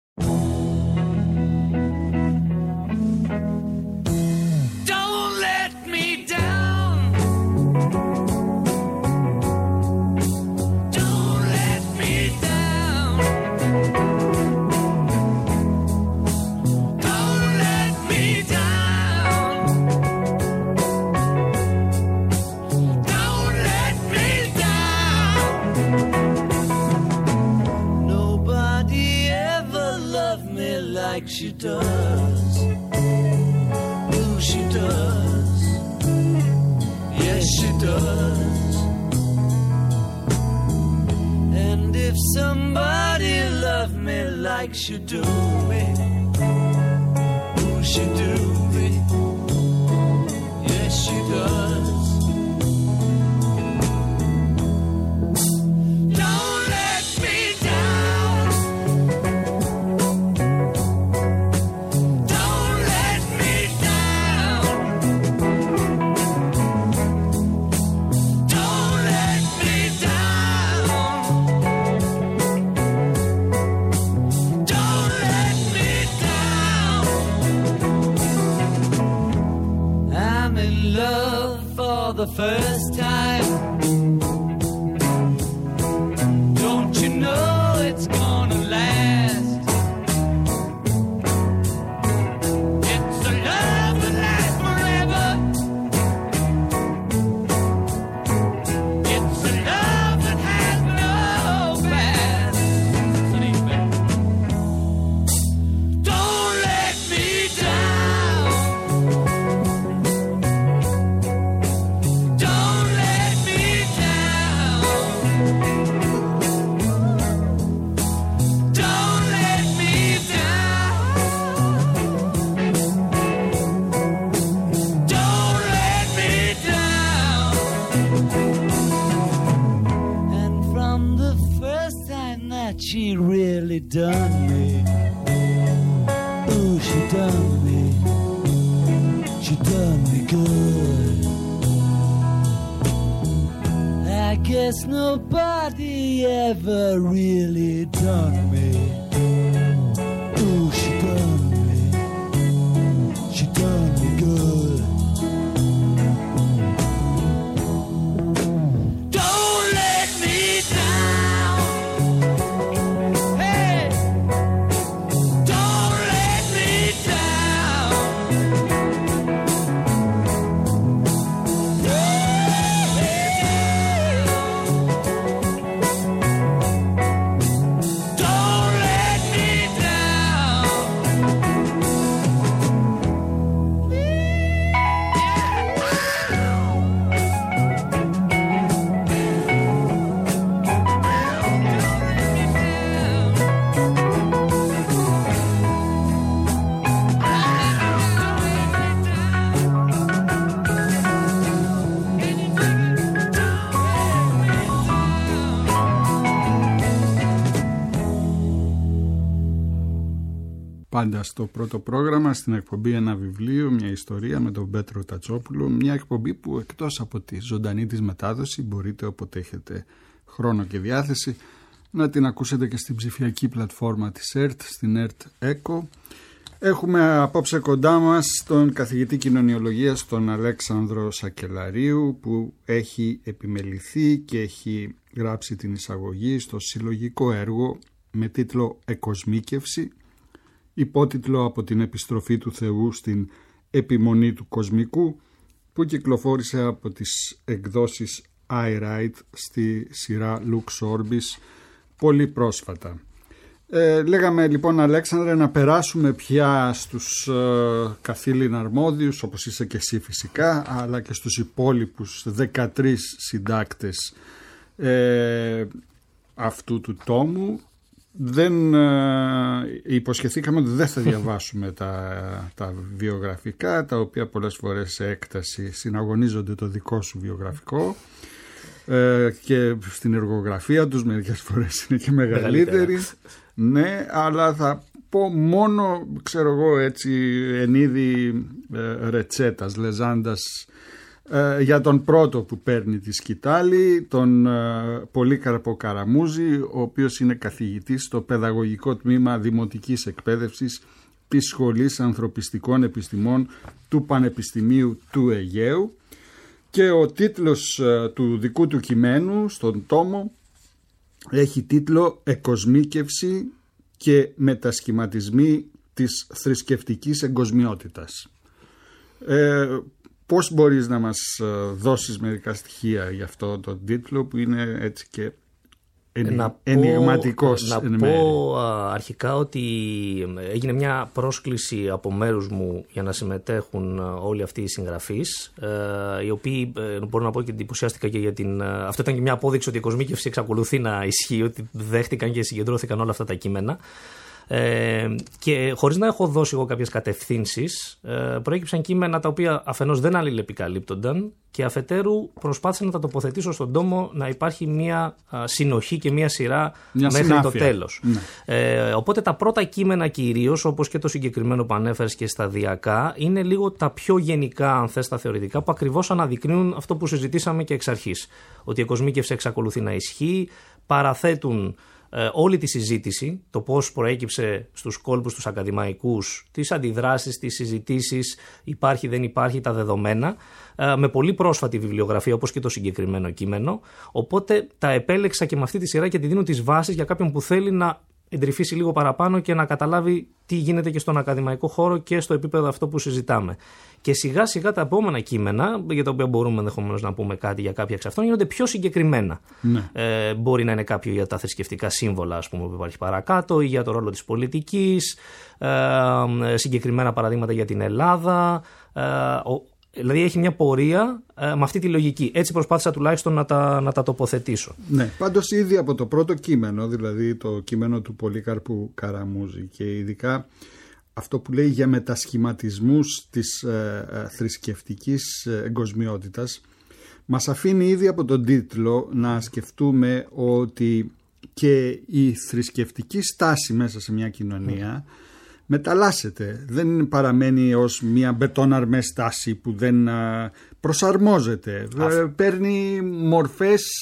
Speaker 5: She does, oh she does, yes she does. And if somebody loved me like she do me, oh she do me, yes she does. The first time, don't you know it's gonna last? It's a love that lasts forever. It's a love that has no past. Don't let me down. Don't let me she really done me. Ooh, she done me. She done me good.
Speaker 6: guess nobody ever really done me. Ooh, she done me. She done me good. Don't let me down. Hey, don't let me down. Don't let me down.
Speaker 3: Πάντα στο πρώτο πρόγραμμα, στην εκπομπή Ένα Βιβλίο, μια ιστορία με τον Πέτρο Τατσόπουλο. Μια εκπομπή που εκτός από τη ζωντανή της μετάδοση μπορείτε όποτε έχετε χρόνο και διάθεση να την ακούσετε και στην ψηφιακή πλατφόρμα της ΕΡΤ, στην ΕΡΤ Echo. Έχουμε απόψε κοντά μας τον καθηγητή κοινωνιολογίας, τον Αλέξανδρο Σακελαρίου, που έχει επιμεληθεί και έχει γράψει την εισαγωγή στο συλλογικό έργο με τίτλο «Εκοσμίκευση», υπότιτλο «Από την επιστροφή του Θεού στην επιμονή του κοσμικού», που κυκλοφόρησε από τις εκδόσεις iWrite στη σειρά Lux Orbis πολύ πρόσφατα. Ε, λέγαμε λοιπόν, Αλέξανδρε, να περάσουμε πια στους ε, καθήλυνα αρμόδιους, όπως είσαι και εσύ φυσικά, αλλά και στους υπόλοιπους δεκατρείς συντάκτες ε, αυτού του τόμου. Δεν ε, υποσχεθήκαμε ότι δεν θα διαβάσουμε τα, τα βιογραφικά, τα οποία πολλές φορές σε έκταση συναγωνίζονται το δικό σου βιογραφικό ε, και στην εργογραφία τους μερικές φορές είναι και μεγαλύτερη. Ναι, αλλά θα πω μόνο, ξέρω εγώ έτσι, εν είδη ε, ρετσέτας, λεζάντας, ε, για τον πρώτο που παίρνει τη σκητάλη, τον ε, Πολύκαρπο Καραμούζη, ο οποίος είναι καθηγητής στο παιδαγωγικό τμήμα δημοτικής εκπαίδευσης της Σχολής Ανθρωπιστικών Επιστημών του Πανεπιστημίου του Αιγαίου, και ο τίτλος ε, του δικού του κειμένου στον τόμο έχει τίτλο «Εκοσμίκευση και μετασχηματισμοί της θρησκευτικής εγκοσμιότητας». Ε, πώς μπορείς να μας δώσεις μερικά στοιχεία για αυτό το τίτλο, που είναι έτσι και ενηγματικός?
Speaker 4: Να πω, να πω α, αρχικά ότι έγινε μια πρόσκληση από μέρους μου για να συμμετέχουν όλοι αυτοί οι συγγραφείς, ε, οι οποίοι ε, μπορώ να πω και εντυπωσιάστηκα και για την... Αυτό ήταν και μια απόδειξη ότι η κοσμίκευση εξακολουθεί να ισχύει, ότι δέχτηκαν και συγκεντρώθηκαν όλα αυτά τα κείμενα. Ε, και χωρίς να έχω δώσει εγώ κάποιες κατευθύνσεις, ε, προέκυψαν κείμενα τα οποία αφενός δεν αλληλεπικαλύπτονταν και αφετέρου προσπάθησα να τα τοποθετήσω στον τόμο να υπάρχει μια α, συνοχή και μια σειρά μια μέχρι συνάφεια. Το τέλος. Ναι. Ε, οπότε τα πρώτα κείμενα κυρίως, όπως και το συγκεκριμένο που ανέφερες και σταδιακά, είναι λίγο τα πιο γενικά, αν θες, τα θεωρητικά, που ακριβώς αναδεικνύουν αυτό που συζητήσαμε και εξ αρχής. Ότι η εκοσμίκευση εξακολουθεί να ισχύει, παραθέτουν όλη τη συζήτηση, το πώς προέκυψε στους κόλπους τους ακαδημαϊκούς, τις αντιδράσεις, τις συζητήσεις, υπάρχει δεν υπάρχει, τα δεδομένα, με πολύ πρόσφατη βιβλιογραφία όπως και το συγκεκριμένο κείμενο. Οπότε τα επέλεξα και με αυτή τη σειρά και τη δίνω τις βάσεις για κάποιον που θέλει να εντρυφήσει λίγο παραπάνω και να καταλάβει τι γίνεται και στον ακαδημαϊκό χώρο και στο επίπεδο αυτό που συζητάμε. Και σιγά σιγά τα επόμενα κείμενα, για τα οποία μπορούμε ενδεχομένως να πούμε κάτι για κάποια εξ αυτών, γίνονται πιο συγκεκριμένα. Ναι. Ε, μπορεί να είναι κάποιο για τα θρησκευτικά σύμβολα, ας πούμε, που υπάρχει παρακάτω, ή για το ρόλο της πολιτικής, ε, συγκεκριμένα παραδείγματα για την Ελλάδα. Ε, ο, Δηλαδή έχει μια πορεία ε, με αυτή τη λογική. Έτσι προσπάθησα τουλάχιστον να τα, να τα τοποθετήσω.
Speaker 3: Ναι, πάντως ήδη από το πρώτο κείμενο, δηλαδή το κείμενο του Πολύκαρπου Καραμούζη, και ειδικά αυτό που λέει για μετασχηματισμούς της ε, ε, θρησκευτικής εγκοσμιότητας, μας αφήνει ήδη από τον τίτλο να σκεφτούμε ότι και η θρησκευτική στάση μέσα σε μια κοινωνία mm. μεταλλάσσεται. Δεν παραμένει ως μια μπετόναρμέ στάση που δεν προσαρμόζεται. Αυτό. Παίρνει μορφές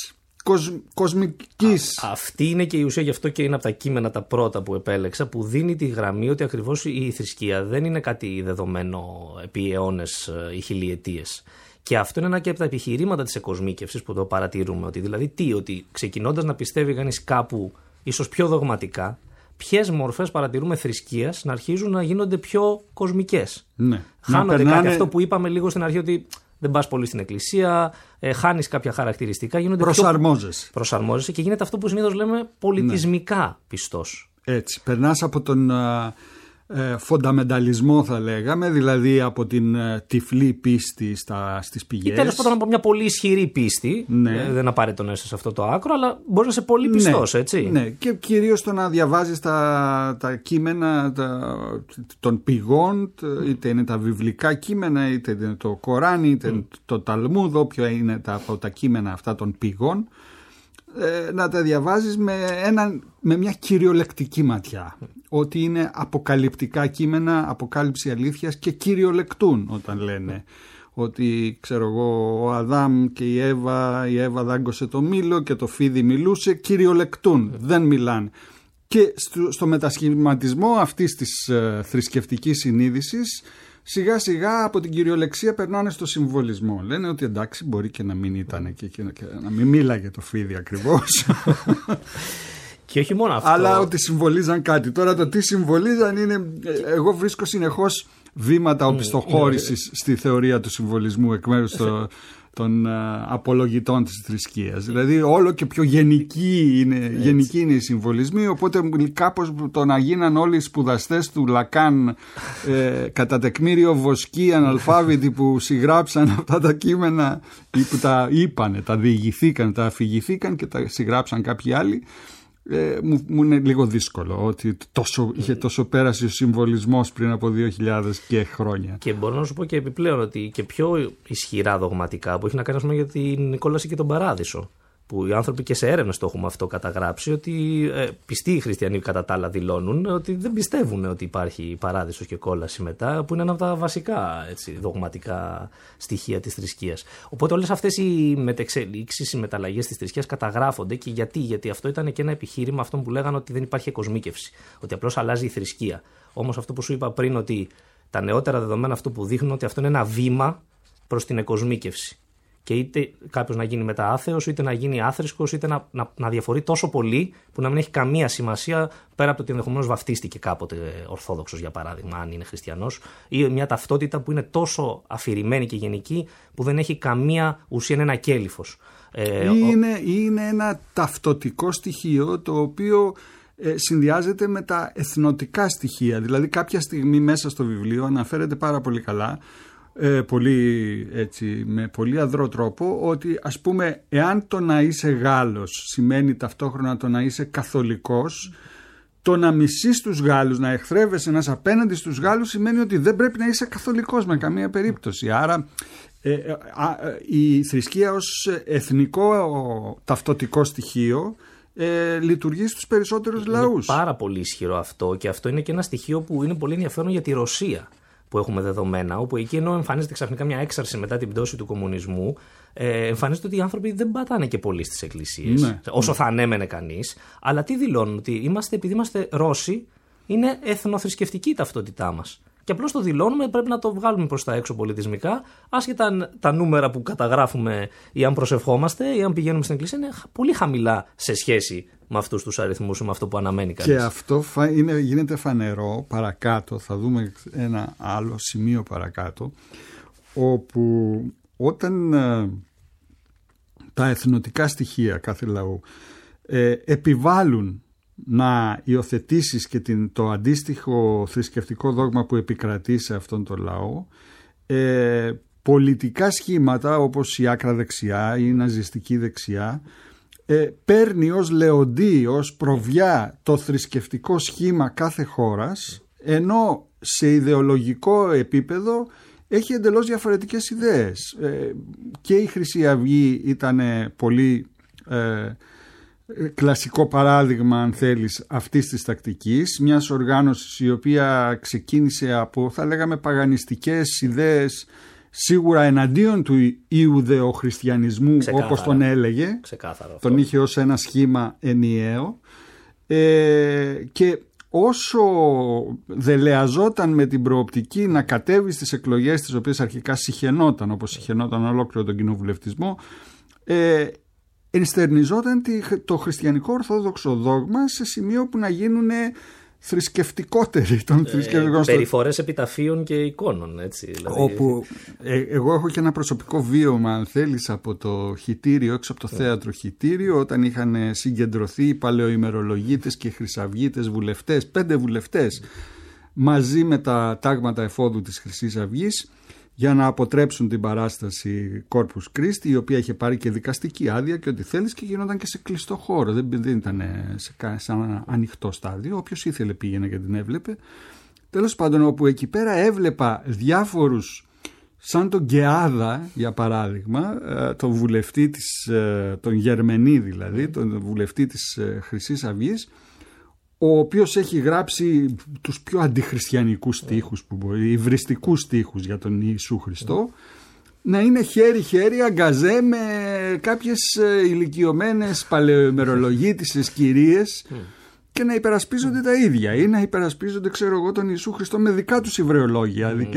Speaker 3: κοσ, κοσμικής.
Speaker 4: Α, αυτή είναι και η ουσία, γι' αυτό και είναι από τα κείμενα τα πρώτα που επέλεξα, που δίνει τη γραμμή ότι ακριβώς η θρησκεία δεν είναι κάτι δεδομένο επί αιώνες ή χιλιετίες. Και αυτό είναι ένα και από τα επιχειρήματα της εκοσμίκευσης που το παρατηρούμε. Ότι δηλαδή τι, ότι ξεκινώντας να πιστεύει κανείς κάπου ίσως πιο δογματικά, ποιες μορφές παρατηρούμε θρησκείας να αρχίζουν να γίνονται πιο κοσμικές.
Speaker 3: Ναι.
Speaker 4: Χάνονται
Speaker 3: περνάνε...
Speaker 4: κάτι, αυτό που είπαμε λίγο στην αρχή, ότι δεν πας πολύ στην εκκλησία, ε, χάνεις κάποια χαρακτηριστικά.
Speaker 3: Προσαρμόζεσαι.
Speaker 4: Πιο... Προσαρμόζεσαι και γίνεται αυτό που συνήθως λέμε πολιτισμικά ναι. πιστός.
Speaker 3: Έτσι. Περνάς από τον α, ε, φονταμενταλισμό, θα λέγαμε, δηλαδή από την ε, τυφλή πίστη στα, στις πηγές.
Speaker 4: Ή τέλος πάντων από μια πολύ ισχυρή πίστη. Ναι. Ε, δεν απαραίτητο να είσαι σε αυτό το άκρο, αλλά μπορεί να είσαι πολύ πιστός,
Speaker 3: ναι.
Speaker 4: έτσι.
Speaker 3: Ναι, και κυρίως το να διαβάζεις τα, τα κείμενα τα, των πηγών, είτε είναι τα βιβλικά κείμενα, είτε είναι το Κοράνι, είτε mm. το Ταλμούδ, όποια είναι τα, από τα κείμενα αυτά των πηγών. Ε, να τα διαβάζεις με, ένα, με μια κυριολεκτική ματιά, ότι είναι αποκαλυπτικά κείμενα, αποκάλυψη αλήθειας, και κυριολεκτούν όταν λένε ότι, ξέρω εγώ, ο Αδάμ και η Εύα, η Εύα δάγκωσε το μήλο και το φίδι μιλούσε, κυριολεκτούν, δεν μιλάνε. Και στο, στο μετασχηματισμό αυτής της ε, θρησκευτικής συνείδησης, σιγά σιγά από την κυριολεξία περνάνε στο συμβολισμό. Λένε ότι εντάξει, μπορεί και να μην ήταν και, και, και να μην μίλαγε το φίδι ακριβώς.
Speaker 4: Και όχι μόνο αυτό.
Speaker 3: Αλλά ότι συμβολίζαν κάτι. Τώρα το τι συμβολίζαν είναι... Εγώ βρίσκω συνεχώς βήματα οπισθοχώρησης στη θεωρία του συμβολισμού εκ μέρους των, των απολογητών της θρησκείας. Δηλαδή όλο και πιο γενική είναι, γενική είναι οι συμβολισμοί, οπότε κάπως το να γίναν όλοι οι σπουδαστές του Λακάν ε, κατά τεκμήριο βοσκοί αναλφάβητοι που συγγράψαν αυτά τα κείμενα ή που τα είπανε, τα διηγηθήκαν, τα αφηγηθήκαν και τα συγγράψαν κάποιοι άλλοι. Ε, μου, μου είναι λίγο δύσκολο ότι τόσο, είχε τόσο πέρασει ο συμβολισμός πριν από δύο χιλιάδες και χρόνια.
Speaker 4: Και μπορώ να σου πω και επιπλέον ότι και πιο ισχυρά δογματικά, που έχει να κάνει ας πούμε, για την κόλαση και τον παράδεισο, που οι άνθρωποι και σε έρευνες το έχουμε αυτό καταγράψει, ότι ε, πιστοί οι χριστιανοί κατά τα άλλα δηλώνουν ότι δεν πιστεύουν ότι υπάρχει παράδεισος και κόλαση μετά, που είναι ένα από τα βασικά έτσι, δογματικά στοιχεία της θρησκείας. Οπότε όλες αυτές οι μετεξελίξεις, οι μεταλλαγές της θρησκείας καταγράφονται. Και γιατί, γιατί αυτό ήταν και ένα επιχείρημα αυτών που λέγανε ότι δεν υπάρχει εκοσμίκευση, ότι απλώς αλλάζει η θρησκεία. Όμως αυτό που σου είπα πριν, ότι τα νεότερα δεδομένα αυτό που δείχνουν ότι αυτό είναι ένα βήμα προς την εκοσμίκευση. Και είτε κάποιος να γίνει μετά άθεος, είτε να γίνει άθρησκος, είτε να, να, να διαφορεί τόσο πολύ που να μην έχει καμία σημασία, πέρα από το ότι ενδεχομένως βαφτίστηκε κάποτε ορθόδοξος, για παράδειγμα, αν είναι χριστιανός, ή μια ταυτότητα που είναι τόσο αφηρημένη και γενική που δεν έχει καμία ουσία, είναι ένα κέλυφος.
Speaker 3: Ε, είναι, είναι ένα ταυτοτικό στοιχείο το οποίο ε, συνδυάζεται με τα εθνοτικά στοιχεία. Δηλαδή κάποια στιγμή μέσα στο βιβλίο αναφέρεται πάρα πολύ καλά, Ε, πολύ, έτσι, με πολύ αδρό τρόπο, ότι ας πούμε εάν το να είσαι Γάλλος σημαίνει ταυτόχρονα το να είσαι καθολικός, το να μισείς τους Γάλλους, να εχθρεύεσαι ένας απέναντι στους Γάλλους σημαίνει ότι δεν πρέπει να είσαι καθολικός με καμία περίπτωση. Άρα ε, ε, ε, η θρησκεία ως εθνικό ταυτοτικό στοιχείο Ε, λειτουργεί στους περισσότερους
Speaker 4: είναι
Speaker 3: λαούς.
Speaker 4: Είναι πάρα πολύ ισχυρό αυτό, και αυτό είναι και ένα στοιχείο που είναι πολύ ενδιαφέρον για τη Ρωσία, που έχουμε δεδομένα, όπου εκεί ενώ εμφανίζεται ξαφνικά μια έξαρση μετά την πτώση του κομμουνισμού, ε, εμφανίζεται ότι οι άνθρωποι δεν πατάνε και πολύ στις εκκλησίες, ναι, όσο ναι. θα ανέμενε κανείς. Αλλά τι δηλώνουν, ότι είμαστε, επειδή είμαστε Ρώσοι, είναι εθνοθρησκευτική η ταυτότητά μας. Και απλώς το δηλώνουμε, πρέπει να το βγάλουμε προς τα έξω πολιτισμικά, άσχετα τα νούμερα που καταγράφουμε ή αν προσευχόμαστε ή αν πηγαίνουμε στην εκκλησία είναι πολύ χαμηλά σε σχέση με αυτούς τους αριθμούς ή με αυτό που αναμένει κανείς.
Speaker 3: Και αυτό είναι, γίνεται φανερό παρακάτω, θα δούμε ένα άλλο σημείο παρακάτω, όπου όταν ε, τα εθνοτικά στοιχεία κάθε λαού ε, επιβάλλουν να υιοθετήσεις και την, το αντίστοιχο θρησκευτικό δόγμα που επικρατεί σε αυτόν τον λαό, ε, πολιτικά σχήματα όπως η άκρα δεξιά ή η ναζιστική δεξιά ε, παίρνει ως λεοντή, ως προβιά το θρησκευτικό σχήμα κάθε χώρας, ενώ σε ιδεολογικό επίπεδο έχει εντελώς διαφορετικές ιδέες. Ε, και η Χρυσή Αυγή ήταν πολύ ε, κλασικό παράδειγμα, αν θέλεις, αυτής της τακτικής, μιας οργάνωσης η οποία ξεκίνησε από, θα λέγαμε, παγανιστικές ιδέες, σίγουρα εναντίον του Ιουδεοχριστιανισμού, όπως τον έλεγε.
Speaker 4: Ξεκάθαρο.
Speaker 3: Τον είχε ως ένα σχήμα ενιαίο. Ε, και όσο δελεαζόταν με την προοπτική να κατέβει στις εκλογές, τις οποίες αρχικά συχαινόταν, όπως συχαινόταν ολόκληρο τον κοινοβουλευτισμό, ε, ενστερνιζόταν το χριστιανικό ορθόδοξο δόγμα σε σημείο που να γίνουν θρησκευτικότεροι των θρησκευτικών.
Speaker 4: Ε, περιφορές επιταφείων και εικόνων, έτσι. Δηλαδή...
Speaker 3: Όπου ε, εγώ έχω και ένα προσωπικό βίωμα, αν θέλεις, από το χιτήριο, έξω από το θέατρο χιτήριο, όταν είχαν συγκεντρωθεί οι παλαιοημερολογίτες και χρυσαυγίτες βουλευτές, πέντε βουλευτές, μαζί με τα τάγματα εφόδου της Χρυσής Αυγής, για να αποτρέψουν την παράσταση Corpus Christi, η οποία είχε πάρει και δικαστική άδεια και ό,τι θέλεις, και γινόταν και σε κλειστό χώρο. Δεν, δεν ήταν σε, σε ένα ανοιχτό στάδιο. Όποιος ήθελε πήγαινε και την έβλεπε. Τέλος πάντων, όπου εκεί πέρα έβλεπα διάφορους, σαν τον Γκεάδα για παράδειγμα, τον βουλευτή της, τον Γερμενή δηλαδή, τον βουλευτή της Χρυσής Αυγής, ο οποίος έχει γράψει τους πιο αντιχριστιανικούς στίχους που μπορεί, υβριστικούς στίχους για τον Ιησού Χριστό, mm. να είναι χέρι-χέρι αγκαζέ με κάποιες ηλικιωμένες παλαιοημερολογίτισες κυρίες mm. και να υπερασπίζονται mm. τα ίδια, ή να υπερασπίζονται, ξέρω εγώ, τον Ιησού Χριστό με δικά τους υβρεολόγια. Mm.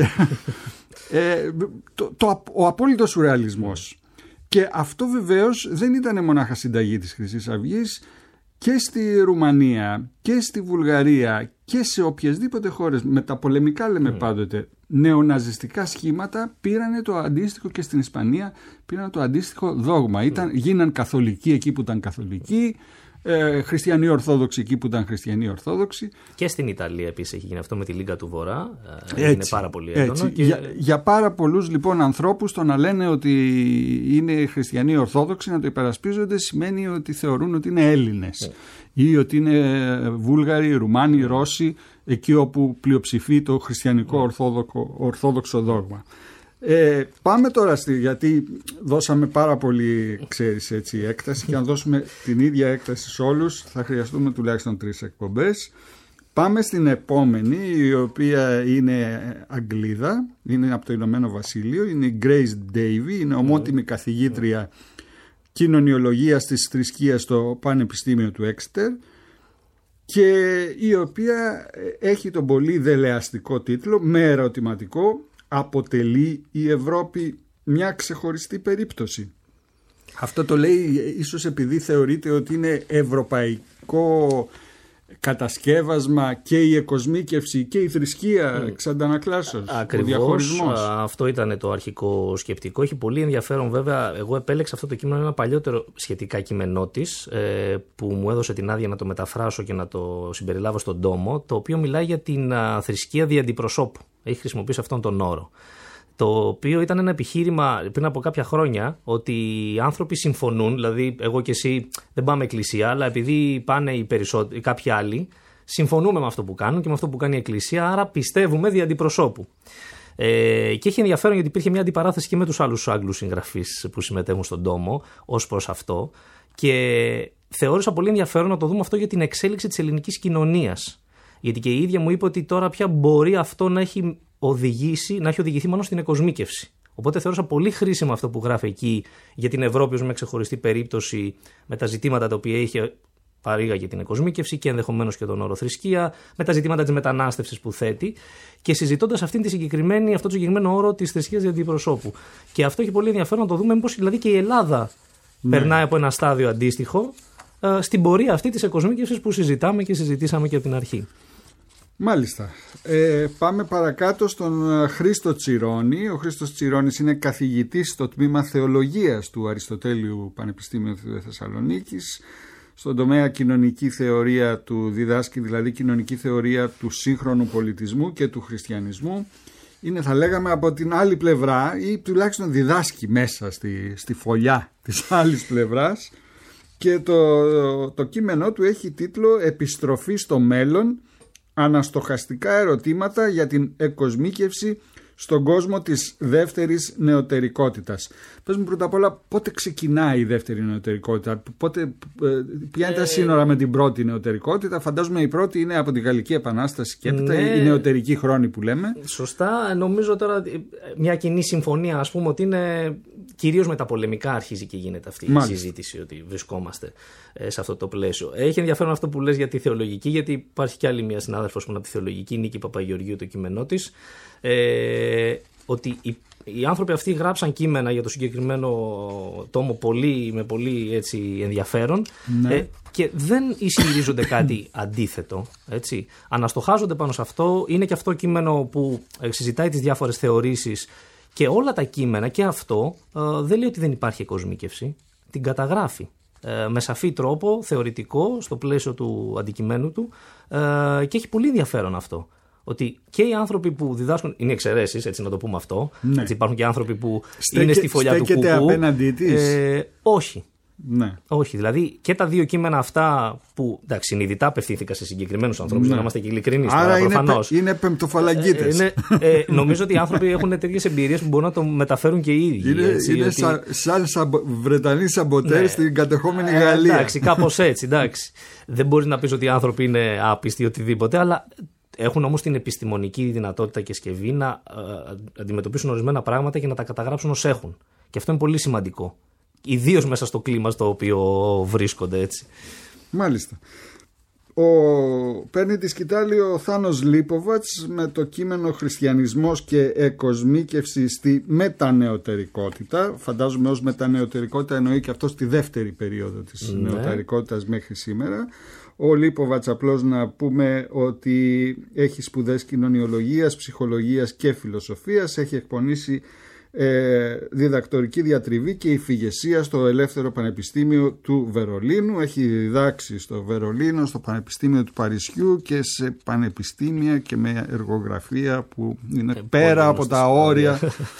Speaker 3: ε, το, το, ο απόλυτος σουρεαλισμός. Mm. Και αυτό βεβαίως δεν ήταν μονάχα συνταγή της Χρυσής Αυγής. Και στη Ρουμανία και στη Βουλγαρία και σε οποιασδήποτε χώρες με τα πολεμικά, λέμε mm. πάντοτε, νεοναζιστικά σχήματα πήρανε το αντίστοιχο, και στην Ισπανία πήραν το αντίστοιχο δόγμα. Ήταν, mm. γίναν καθολικοί εκεί που ήταν καθολικοί, ε, χριστιανοί ορθόδοξοι εκεί που ήταν χριστιανοί ορθόδοξοι. Και στην Ιταλία επίσης έχει γίνει αυτό με τη Λίγκα του Βορρά. Ε, είναι πάρα πολύ έντονο. Και... Για, για πάρα πολλούς λοιπόν ανθρώπους το να λένε ότι είναι χριστιανοί ορθόδοξοι, να το υπερασπίζονται, σημαίνει ότι θεωρούν ότι είναι Έλληνες. Mm. Ή ότι είναι Βούλγαροι, Ρουμάνοι, Ρώσοι, εκεί όπου πλειοψηφεί το χριστιανικό ορθόδοξο, ορθόδοξο δόγμα. Ε, πάμε τώρα στη, γιατί δώσαμε πάρα πολύ, ξέρεις, έτσι, έκταση, και αν δώσουμε την ίδια έκταση σε όλους θα χρειαστούμε τουλάχιστον τρεις εκπομπές. Πάμε στην επόμενη, η οποία είναι Αγγλίδα, είναι από το Ηνωμένο Βασίλειο, είναι η Grace Davy, είναι ομότιμη καθηγήτρια κοινωνιολογίας της θρησκείας στο Πανεπιστήμιο του Έξτερ, και η οποία έχει τον πολύ δελεαστικό τίτλο με ερωτηματικό: αποτελεί η Ευρώπη μια ξεχωριστή περίπτωση? Αυτό το λέει ίσως επειδή θεωρείται ότι είναι ευρωπαϊκό κατασκεύασμα και η εκοσμίκευση και η θρησκεία mm. εξ αντανακλάσεως. Ακριβώς, αυτό ήταν το αρχικό σκεπτικό. Έχει πολύ ενδιαφέρον βέβαια. Εγώ επέλεξα αυτό το κείμενο, ένα παλιότερο σχετικά κείμενό της, ε, που μου έδωσε την άδεια να το μεταφράσω και να το συμπεριλάβω στον τόμο, το οποίο μιλάει για την α, θρησκεία δι' αντιπροσώπου. Έχει χρησιμοποιήσει αυτόν τον όρο. Το οποίο ήταν ένα επιχείρημα πριν από κάποια χρόνια, ότι οι άνθρωποι συμφωνούν, δηλαδή εγώ και εσύ δεν πάμε εκκλησία, αλλά επειδή πάνε οι περισσότεροι, κάποιοι άλλοι, συμφωνούμε με αυτό που κάνουν και με αυτό που κάνει η εκκλησία, άρα πιστεύουμε δι' αντιπροσώπου. Ε, και έχει ενδιαφέρον γιατί υπήρχε μια αντιπαράθεση και με τους άλλους Άγγλους συγγραφείς που συμμετέχουν στον τόμο ως προς αυτό, και θεώρησα πολύ ενδιαφέρον να το δούμε αυτό για την εξέλιξη της ελληνικής κοινωνίας. Γιατί και η ίδια μου είπε ότι τώρα πια μπορεί αυτό να έχει οδηγήσει, να έχει οδηγηθεί μόνο στην εκοσμίκευση. Οπότε θεώρησα πολύ χρήσιμο αυτό που γράφει εκεί για την Ευρώπη ως μια ξεχωριστή περίπτωση, με τα ζητήματα τα οποία είχε παρήγαγε την εκοσμίκευση και ενδεχομένως και τον όρο θρησκεία, με τα ζητήματα της μετανάστευσης που θέτει, και συζητώντας αυτήν τη συγκεκριμένη, αυτό το συγκεκριμένο όρο της θρησκείας δι' αντιπροσώπου. Και αυτό έχει πολύ ενδιαφέρον να το δούμε, μήπως δηλαδή και η Ελλάδα ναι. περνάει από ένα στάδιο αντίστοιχο ε, στην πορεία αυτή της εκοσμίκευσης που συζητάμε και συζητήσαμε και από την αρχή. Μάλιστα. Ε, πάμε παρακάτω στον Χρήστο Τσιρόνη. Ο Χρήστος Τσιρόνης είναι καθηγητής στο τμήμα Θεολογίας του Αριστοτέλειου Πανεπιστήμιου Θεσσαλονίκης. Στον τομέα κοινωνική θεωρία του διδάσκει, δηλαδή κοινωνική θεωρία του σύγχρονου πολιτισμού και του χριστιανισμού. Είναι, θα λέγαμε, από την άλλη πλευρά, ή τουλάχιστον διδάσκει μέσα στη, στη φωλιά της άλλης πλευράς, και το, το κείμενό του έχει τίτλο «Επιστροφή στο μέλλον. Αναστοχαστικά ερωτήματα για την εκοσμίκευση στον κόσμο της δεύτερης νεωτερικότητας. Πες μου πρώτα απ' όλα πότε ξεκινάει η δεύτερη νεωτερικότητα, πότε, ποια είναι τα σύνορα με την πρώτη νεωτερικότητα. Φαντάζομαι η πρώτη είναι από τη Γαλλική Επανάσταση και έπειτα, ναι, η νεωτερική χρόνη που λέμε.
Speaker 4: Σωστά, νομίζω τώρα μια κοινή συμφωνία, ας πούμε, ότι είναι κυρίως με τα πολεμικά αρχίζει και γίνεται αυτή, μάλιστα, η συζήτηση, ότι βρισκόμαστε σε αυτό το πλαίσιο. Έχει ενδιαφέρον αυτό που λες για τη θεολογική, γιατί υπάρχει κι άλλη μια συνάδελφος που είναι από τη θεολογική, Νίκη Παπαγεωργίου, το κείμενό της, ε, ότι οι, οι άνθρωποι αυτοί γράψαν κείμενα για το συγκεκριμένο τόμο πολύ, με πολύ έτσι, ενδιαφέρον, ναι, ε, και δεν ισχυρίζονται κάτι αντίθετο. Έτσι. Αναστοχάζονται πάνω σε αυτό. Είναι και αυτό κείμενο που συζητάει τις διάφορες θεωρήσεις. Και όλα τα κείμενα και αυτό ε, δεν λέει ότι δεν υπάρχει εκοσμίκευση, την καταγράφει ε, με σαφή τρόπο, θεωρητικό, στο πλαίσιο του αντικειμένου του, ε, και έχει πολύ ενδιαφέρον αυτό. Ότι και οι άνθρωποι που διδάσκουν, είναι εξαιρέσεις, έτσι να το πούμε αυτό, ναι, έτσι, υπάρχουν και άνθρωποι που Στέκε, είναι στη φωλιά του κουκού.
Speaker 3: Στέκεται απέναντί της.
Speaker 4: Ε, όχι.
Speaker 3: Ναι.
Speaker 4: Όχι, δηλαδή και τα δύο κείμενα αυτά που εντάξει, συνειδητά απευθύνθηκα σε συγκεκριμένους ανθρώπους, ναι, για να είμαστε και ειλικρινείς.
Speaker 3: Άρα είναι, πε, είναι πεμπτοφαλαγγίτες.
Speaker 4: Ε, ε, ε, νομίζω ότι οι άνθρωποι έχουν τέτοιες εμπειρίες που μπορούν να το μεταφέρουν και οι ίδιοι.
Speaker 3: Είναι,
Speaker 4: έτσι,
Speaker 3: είναι
Speaker 4: ότι...
Speaker 3: σαν, σαν σαμπο, Βρετανοί σαμποτέρ, ναι, στην κατεχόμενη
Speaker 4: ε,
Speaker 3: Γαλλία.
Speaker 4: Εντάξει, κάπως έτσι. Εντάξει. Δεν μπορείς να πεις ότι οι άνθρωποι είναι άπιστοι ή οτιδήποτε, αλλά έχουν όμως την επιστημονική δυνατότητα και σκευή να ε, αντιμετωπίσουν ορισμένα πράγματα και να τα καταγράψουν ως έχουν. Και αυτό είναι πολύ σημαντικό. Ιδίως μέσα στο κλίμα στο οποίο βρίσκονται, έτσι.
Speaker 3: Μάλιστα. Ο... Παίρνει τη σκητάλη ο Θάνος Λίποβατς με το κείμενο «Χριστιανισμός και εκοσμίκευση στη μετανεωτερικότητα». Φαντάζομαι ως μετανεωτερικότητα εννοεί και αυτό στη δεύτερη περίοδο της, ναι, νεωτερικότητας μέχρι σήμερα. Ο Λίποβατς, απλώς να πούμε ότι έχει σπουδές κοινωνιολογίας, ψυχολογίας και φιλοσοφίας. Έχει εκπονήσει Ε, διδακτορική διατριβή και υφηγεσία στο Ελεύθερο Πανεπιστήμιο του Βερολίνου. Έχει διδάξει στο Βερολίνο, στο Πανεπιστήμιο του Παρισιού και σε πανεπιστήμια και με εργογραφία που είναι ε, πέρα από τα όρια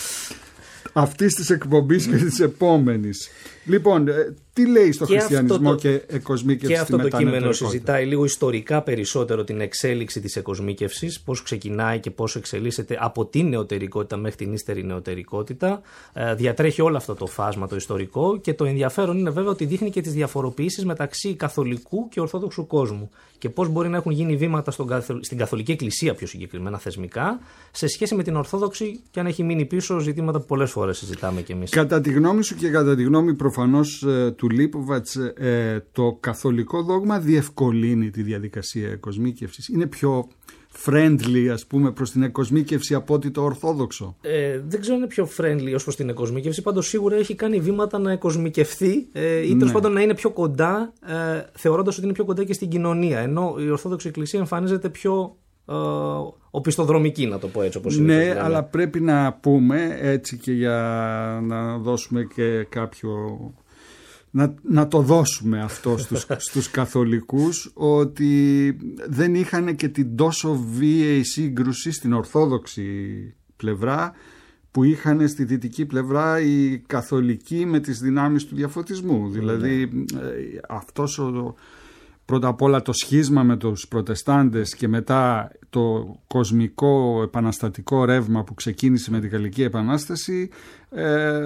Speaker 3: αυτής της εκπομπής και της επόμενης. Λοιπόν, τι λέει στο και χριστιανισμό το, και εκοσμίκευση?
Speaker 4: Και αυτό το κείμενο συζητάει λίγο ιστορικά περισσότερο την εξέλιξη της εκοσμίκευσης, πώς ξεκινάει και πώς εξελίσσεται από την νεωτερικότητα μέχρι την ύστερη νεωτερικότητα. Ε, διατρέχει όλο αυτό το φάσμα το ιστορικό και το ενδιαφέρον είναι βέβαια ότι δείχνει και τις διαφοροποιήσεις μεταξύ καθολικού και ορθόδοξου κόσμου και πώς μπορεί να έχουν γίνει βήματα στον, στην καθολική εκκλησία πιο συγκεκριμένα θεσμικά σε σχέση με την ορθόδοξη και αν έχει μείνει πίσω ζητήματα που πολλές φορές συζητάμε κι εμείς.
Speaker 3: Κατά τη γνώμη σου και κατά τη γνώμη προφανώς του Λίποβατς, ε, το καθολικό δόγμα διευκολύνει τη διαδικασία εκοσμίκευσης? Είναι πιο friendly, ας πούμε, προς την εκοσμίκευση από ότι το ορθόδοξο?
Speaker 4: Ε, δεν ξέρω αν είναι πιο friendly ως προς την εκοσμίκευση, πάντως σίγουρα έχει κάνει βήματα να εκοσμικευθεί ε, ή τέλος, ναι, πάντων να είναι πιο κοντά, ε, θεωρώντας ότι είναι πιο κοντά και στην κοινωνία, ενώ η Ορθόδοξη Εκκλησία εμφανίζεται πιο ε, οπισθοδρομική, να το πω έτσι, όπως είναι.
Speaker 3: Ναι, λέμε. Αλλά πρέπει να πούμε έτσι και για να δώσουμε και κάποιο... Να, να το δώσουμε αυτό στους, στους καθολικούς, ότι δεν είχαν και την τόσο βίαιη σύγκρουση στην ορθόδοξη πλευρά που είχαν στη δυτική πλευρά οι καθολικοί με τις δυνάμεις του διαφωτισμού. Mm. Δηλαδή αυτός ο, πρώτα απ' όλα το σχίσμα με τους προτεστάντες και μετά το κοσμικό επαναστατικό ρεύμα που ξεκίνησε με την Γαλλική Επανάσταση, ε,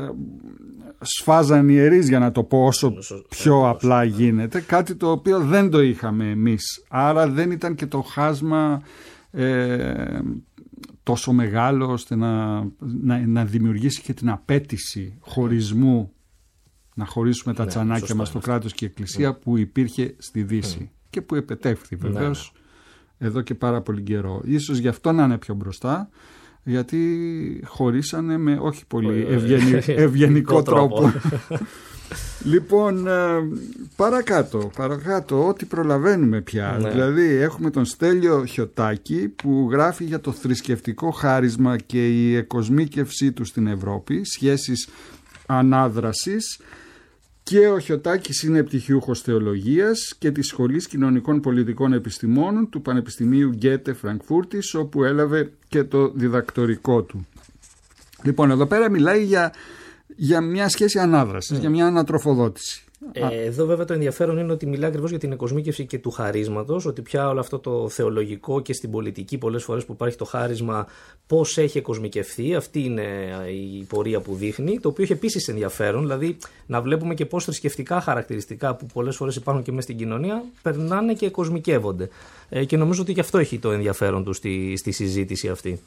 Speaker 3: σφάζαν ιερείς, για να το πω όσο πιο απλά γίνεται, κάτι το οποίο δεν το είχαμε εμείς, άρα δεν ήταν και το χάσμα ε, τόσο μεγάλο ώστε να, να, να δημιουργήσει και την απέτηση χωρισμού, να χωρίσουμε τα ναι, τσανάκια σωστά, μας στο κράτος και η Εκκλησία, ναι, που υπήρχε στη Δύση, ναι, και που επετεύχθη βεβαίως, ναι, εδώ και πάρα πολύ καιρό. Ίσως γι' αυτό να είναι πιο μπροστά, γιατί χωρίσανε με όχι πολύ ευγενι... ευγενικό τρόπο. Λοιπόν, παρακάτω, παρακάτω, ό,τι προλαβαίνουμε πια. Ναι. Δηλαδή έχουμε τον Στέλιο Χιωτάκη που γράφει για το θρησκευτικό χάρισμα και η εκοσμίκευσή του στην Ευρώπη, σχέσεις ανάδρασης, και ο Χιωτάκης είναι πτυχιούχος θεολογίας και της Σχολής Κοινωνικών Πολιτικών Επιστημών του Πανεπιστημίου Γκέτε Φραγκφούρτης, όπου έλαβε και το διδακτορικό του. Λοιπόν, εδώ πέρα μιλάει για, για μια σχέση ανάδρασης, mm. για μια ανατροφοδότηση.
Speaker 4: Ε, εδώ βέβαια το ενδιαφέρον είναι ότι μιλάει ακριβώς για την εκοσμίκευση και του χαρίσματος, ότι πια όλο αυτό το θεολογικό και στην πολιτική πολλές φορές που υπάρχει το χάρισμα, πώς έχει εκοσμικευθεί, αυτή είναι η πορεία που δείχνει, το οποίο έχει επίσης ενδιαφέρον, δηλαδή να βλέπουμε και πώς θρησκευτικά χαρακτηριστικά που πολλές φορές υπάρχουν και μέσα στην κοινωνία περνάνε και εκοσμικεύονται. Ε, και νομίζω ότι και αυτό έχει το ενδιαφέρον του στη, στη συζήτηση αυτή.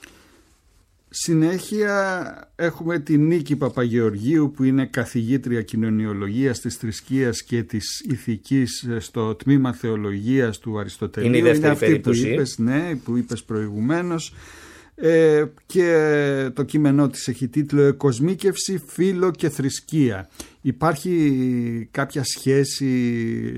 Speaker 3: Συνέχεια έχουμε την Νίκη Παπαγεωργίου, που είναι καθηγήτρια κοινωνιολογίας της θρησκείας και της ηθικής στο τμήμα θεολογίας του Αριστοτελείου.
Speaker 4: Είναι η δεύτερη
Speaker 3: είναι αυτή
Speaker 4: περίπτωση.
Speaker 3: Που είπες, ναι, που είπες προηγουμένως. Ε, και το κείμενό της έχει τίτλο «Εκοσμίκευση, φύλο και θρησκεία». Υπάρχει κάποια σχέση...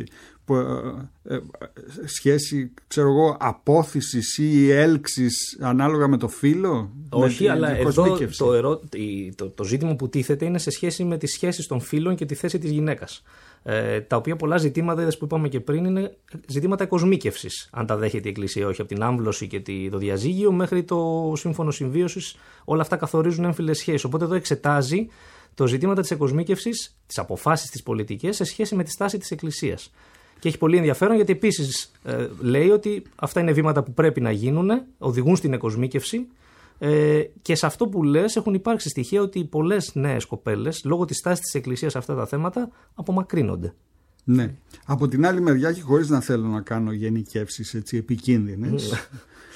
Speaker 3: σχέση, ξέρω εγώ, απόθυσης ή έλξης ανάλογα με το φύλο?
Speaker 4: Όχι,
Speaker 3: με
Speaker 4: αλλά εδώ το, ερώ... το, το ζήτημα που τίθεται είναι σε σχέση με τις σχέσεις των φύλων και τη θέση της γυναίκας. Ε, τα οποία πολλά ζητήματα, είδες που είπαμε και πριν, είναι ζητήματα εκοσμίκευσης, αν τα δέχεται η Εκκλησία όχι, από την άμβλωση και το διαζύγιο μέχρι το σύμφωνο συμβίωσης, όλα αυτά καθορίζουν έμφυλες σχέσεις. Οπότε εδώ εξετάζει το ζητήματα της εκοσμίκευσης, τις αποφάσεις της πολιτικής σε σχέση με τη στάση της Εκκλησίας. Και έχει πολύ ενδιαφέρον γιατί επίσης ε, λέει ότι αυτά είναι βήματα που πρέπει να γίνουν, οδηγούν στην εκοσμίκευση, ε, και σε αυτό που λες έχουν υπάρξει στοιχεία ότι πολλές νέες κοπέλες λόγω της στάσης της Εκκλησίας σε αυτά τα θέματα απομακρύνονται.
Speaker 3: Ναι. Από την άλλη μεριά, και χωρίς να θέλω να κάνω γενικεύσεις έτσι επικίνδυνες,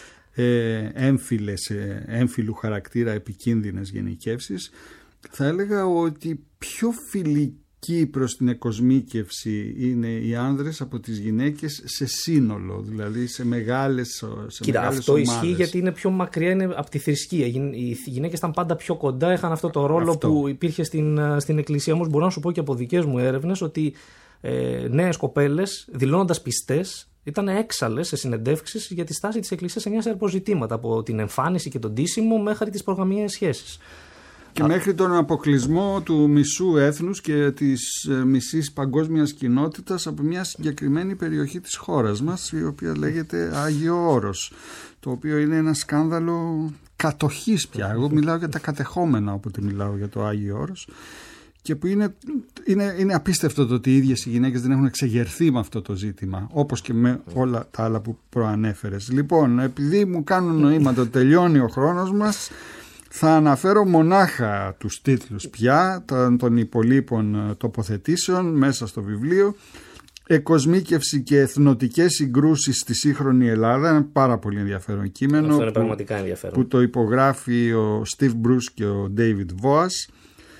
Speaker 3: ε, έμφυλες, ε, έμφυλου χαρακτήρα επικίνδυνες γενικεύσεις, θα έλεγα ότι πιο φιλική προς την εκοσμίκευση είναι οι άνδρες από τις γυναίκες σε σύνολο, δηλαδή σε μεγάλες, σε
Speaker 4: Κοίτα,
Speaker 3: μεγάλες
Speaker 4: αυτό
Speaker 3: ομάδες.
Speaker 4: ισχύει γιατί είναι πιο μακριά, είναι από τη θρησκεία. Οι γυναίκες ήταν πάντα πιο κοντά, είχαν αυτό το ρόλο αυτό που υπήρχε στην, στην Εκκλησία. Όμως μπορώ να σου πω και από δικές μου έρευνες ότι ε, νέες κοπέλες, δηλώνοντας πιστές, ήταν έξαλλες σε συνεντεύξεις για τη στάση της Εκκλησίας σε μια σειρά ζητήματα, από την εμφάνιση και τον ντύσιμο μέχρι τις προγραμμιαίες σχέσεις.
Speaker 3: Και μέχρι τον αποκλεισμό του μισού έθνους και της μισής παγκόσμιας κοινότητας από μια συγκεκριμένη περιοχή της χώρας μας, η οποία λέγεται Άγιο Όρος, το οποίο είναι ένα σκάνδαλο κατοχής πια. Εγώ μιλάω για τα κατεχόμενα όποτε μιλάω για το Άγιο Όρος, και που είναι, είναι, είναι απίστευτο το ότι οι ίδιες οι γυναίκες δεν έχουν εξεγερθεί με αυτό το ζήτημα, όπως και με όλα τα άλλα που προανέφερες. Λοιπόν, επειδή μου κάνουν νόημα το τελειώνει ο χρόνος μας, θα αναφέρω μονάχα τους τίτλους πια των υπολείπων τοποθετήσεων μέσα στο βιβλίο. «Εκοσμίκευση και εθνοτικές συγκρούσεις στη σύγχρονη Ελλάδα», ένα πάρα πολύ ενδιαφέρον κείμενο.
Speaker 4: Αυτό είναι
Speaker 3: που,
Speaker 4: πραγματικά ενδιαφέρον.
Speaker 3: Που το υπογράφει ο Steve Bruce και ο David Voas.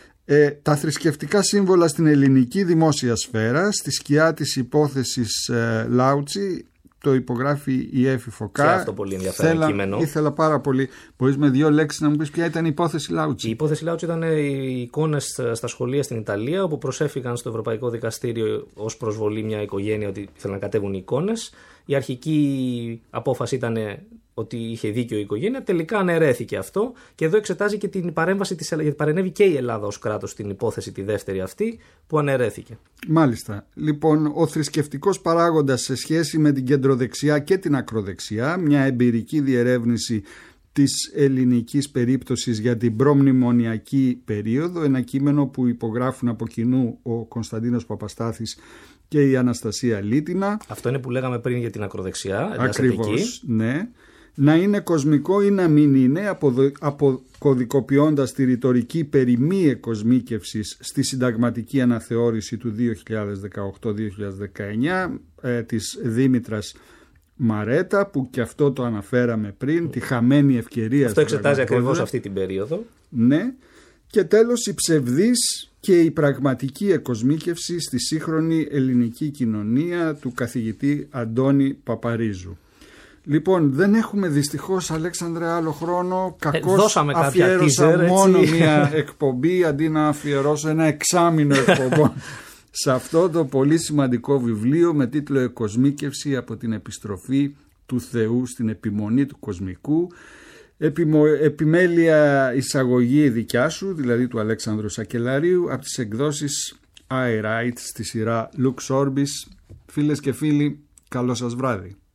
Speaker 3: Ε, τα θρησκευτικά σύμβολα στην ελληνική δημόσια σφαίρα, στη σκιά της υπόθεσης ε, Λάουτσι, το υπογράφει η Έφη Φωκά.
Speaker 4: Και αυτό πολύ ενδιαφέρον
Speaker 3: Θέλα,
Speaker 4: κείμενο.
Speaker 3: Ήθελα πάρα πολύ. Μπορείς με δύο λέξεις να μου πεις ποια ήταν η υπόθεση Λάουτσι?
Speaker 4: Η υπόθεση Λάουτσι ήταν οι εικόνες στα σχολεία στην Ιταλία, όπου προσέφηκαν στο Ευρωπαϊκό Δικαστήριο ως προσβολή μια οικογένεια ότι ήθελαν να κατέβουν οι εικόνες. Η αρχική απόφαση ήταν ότι είχε δίκιο η οικογένεια, τελικά αναιρέθηκε αυτό, και εδώ εξετάζει και την παρέμβαση της Ελλάδα, γιατί παρενέβη και η Ελλάδα ως κράτος στην υπόθεση τη δεύτερη αυτή που αναιρέθηκε.
Speaker 3: Μάλιστα. Λοιπόν, ο θρησκευτικός παράγοντας σε σχέση με την κεντροδεξιά και την ακροδεξιά, μια εμπειρική διερεύνηση της ελληνικής περίπτωσης για την προμνημονιακή περίοδο, ένα κείμενο που υπογράφουν από κοινού ο Κωνσταντίνος Παπαστάθης και η Αναστασία Λίτινα.
Speaker 4: Αυτό είναι που λέγαμε πριν για την ακροδεξιά.
Speaker 3: Ακριβώς, ναι. Να είναι κοσμικό ή να μην είναι, αποκωδικοποιώντας τη ρητορική περί μη εκοσμίκευσης στη συνταγματική αναθεώρηση του δύο χιλιάδες δεκαοκτώ δύο χιλιάδες δεκαεννιά ε, της Δήμητρας Μαρέτα, που και αυτό το αναφέραμε πριν, τη χαμένη ευκαιρία.
Speaker 4: Αυτό εξετάζει ακριβώς αυτή την περίοδο.
Speaker 3: Ναι. Και τέλος, η ψευδής και η πραγματική εκοσμίκευση στη σύγχρονη ελληνική κοινωνία, του καθηγητή Αντώνη Παπαρίζου. Λοιπόν, δεν έχουμε δυστυχώς, Αλέξανδρε, άλλο χρόνο. Κακώς ε, αφιέρωσα teaser, μόνο μία εκπομπή αντί να αφιερώσω ένα εξάμηνο εκπομπών σε αυτό το πολύ σημαντικό βιβλίο με τίτλο «Εκοσμίκευση από την επιστροφή του Θεού στην επιμονή του κοσμικού». Επιμο... Επιμέλεια εισαγωγή δικιά σου, δηλαδή του Αλέξανδρου Σακελαρίου, από τις εκδόσεις I Write στη σειρά Lux Orbis. Φίλες και φίλοι, καλό σας βράδυ.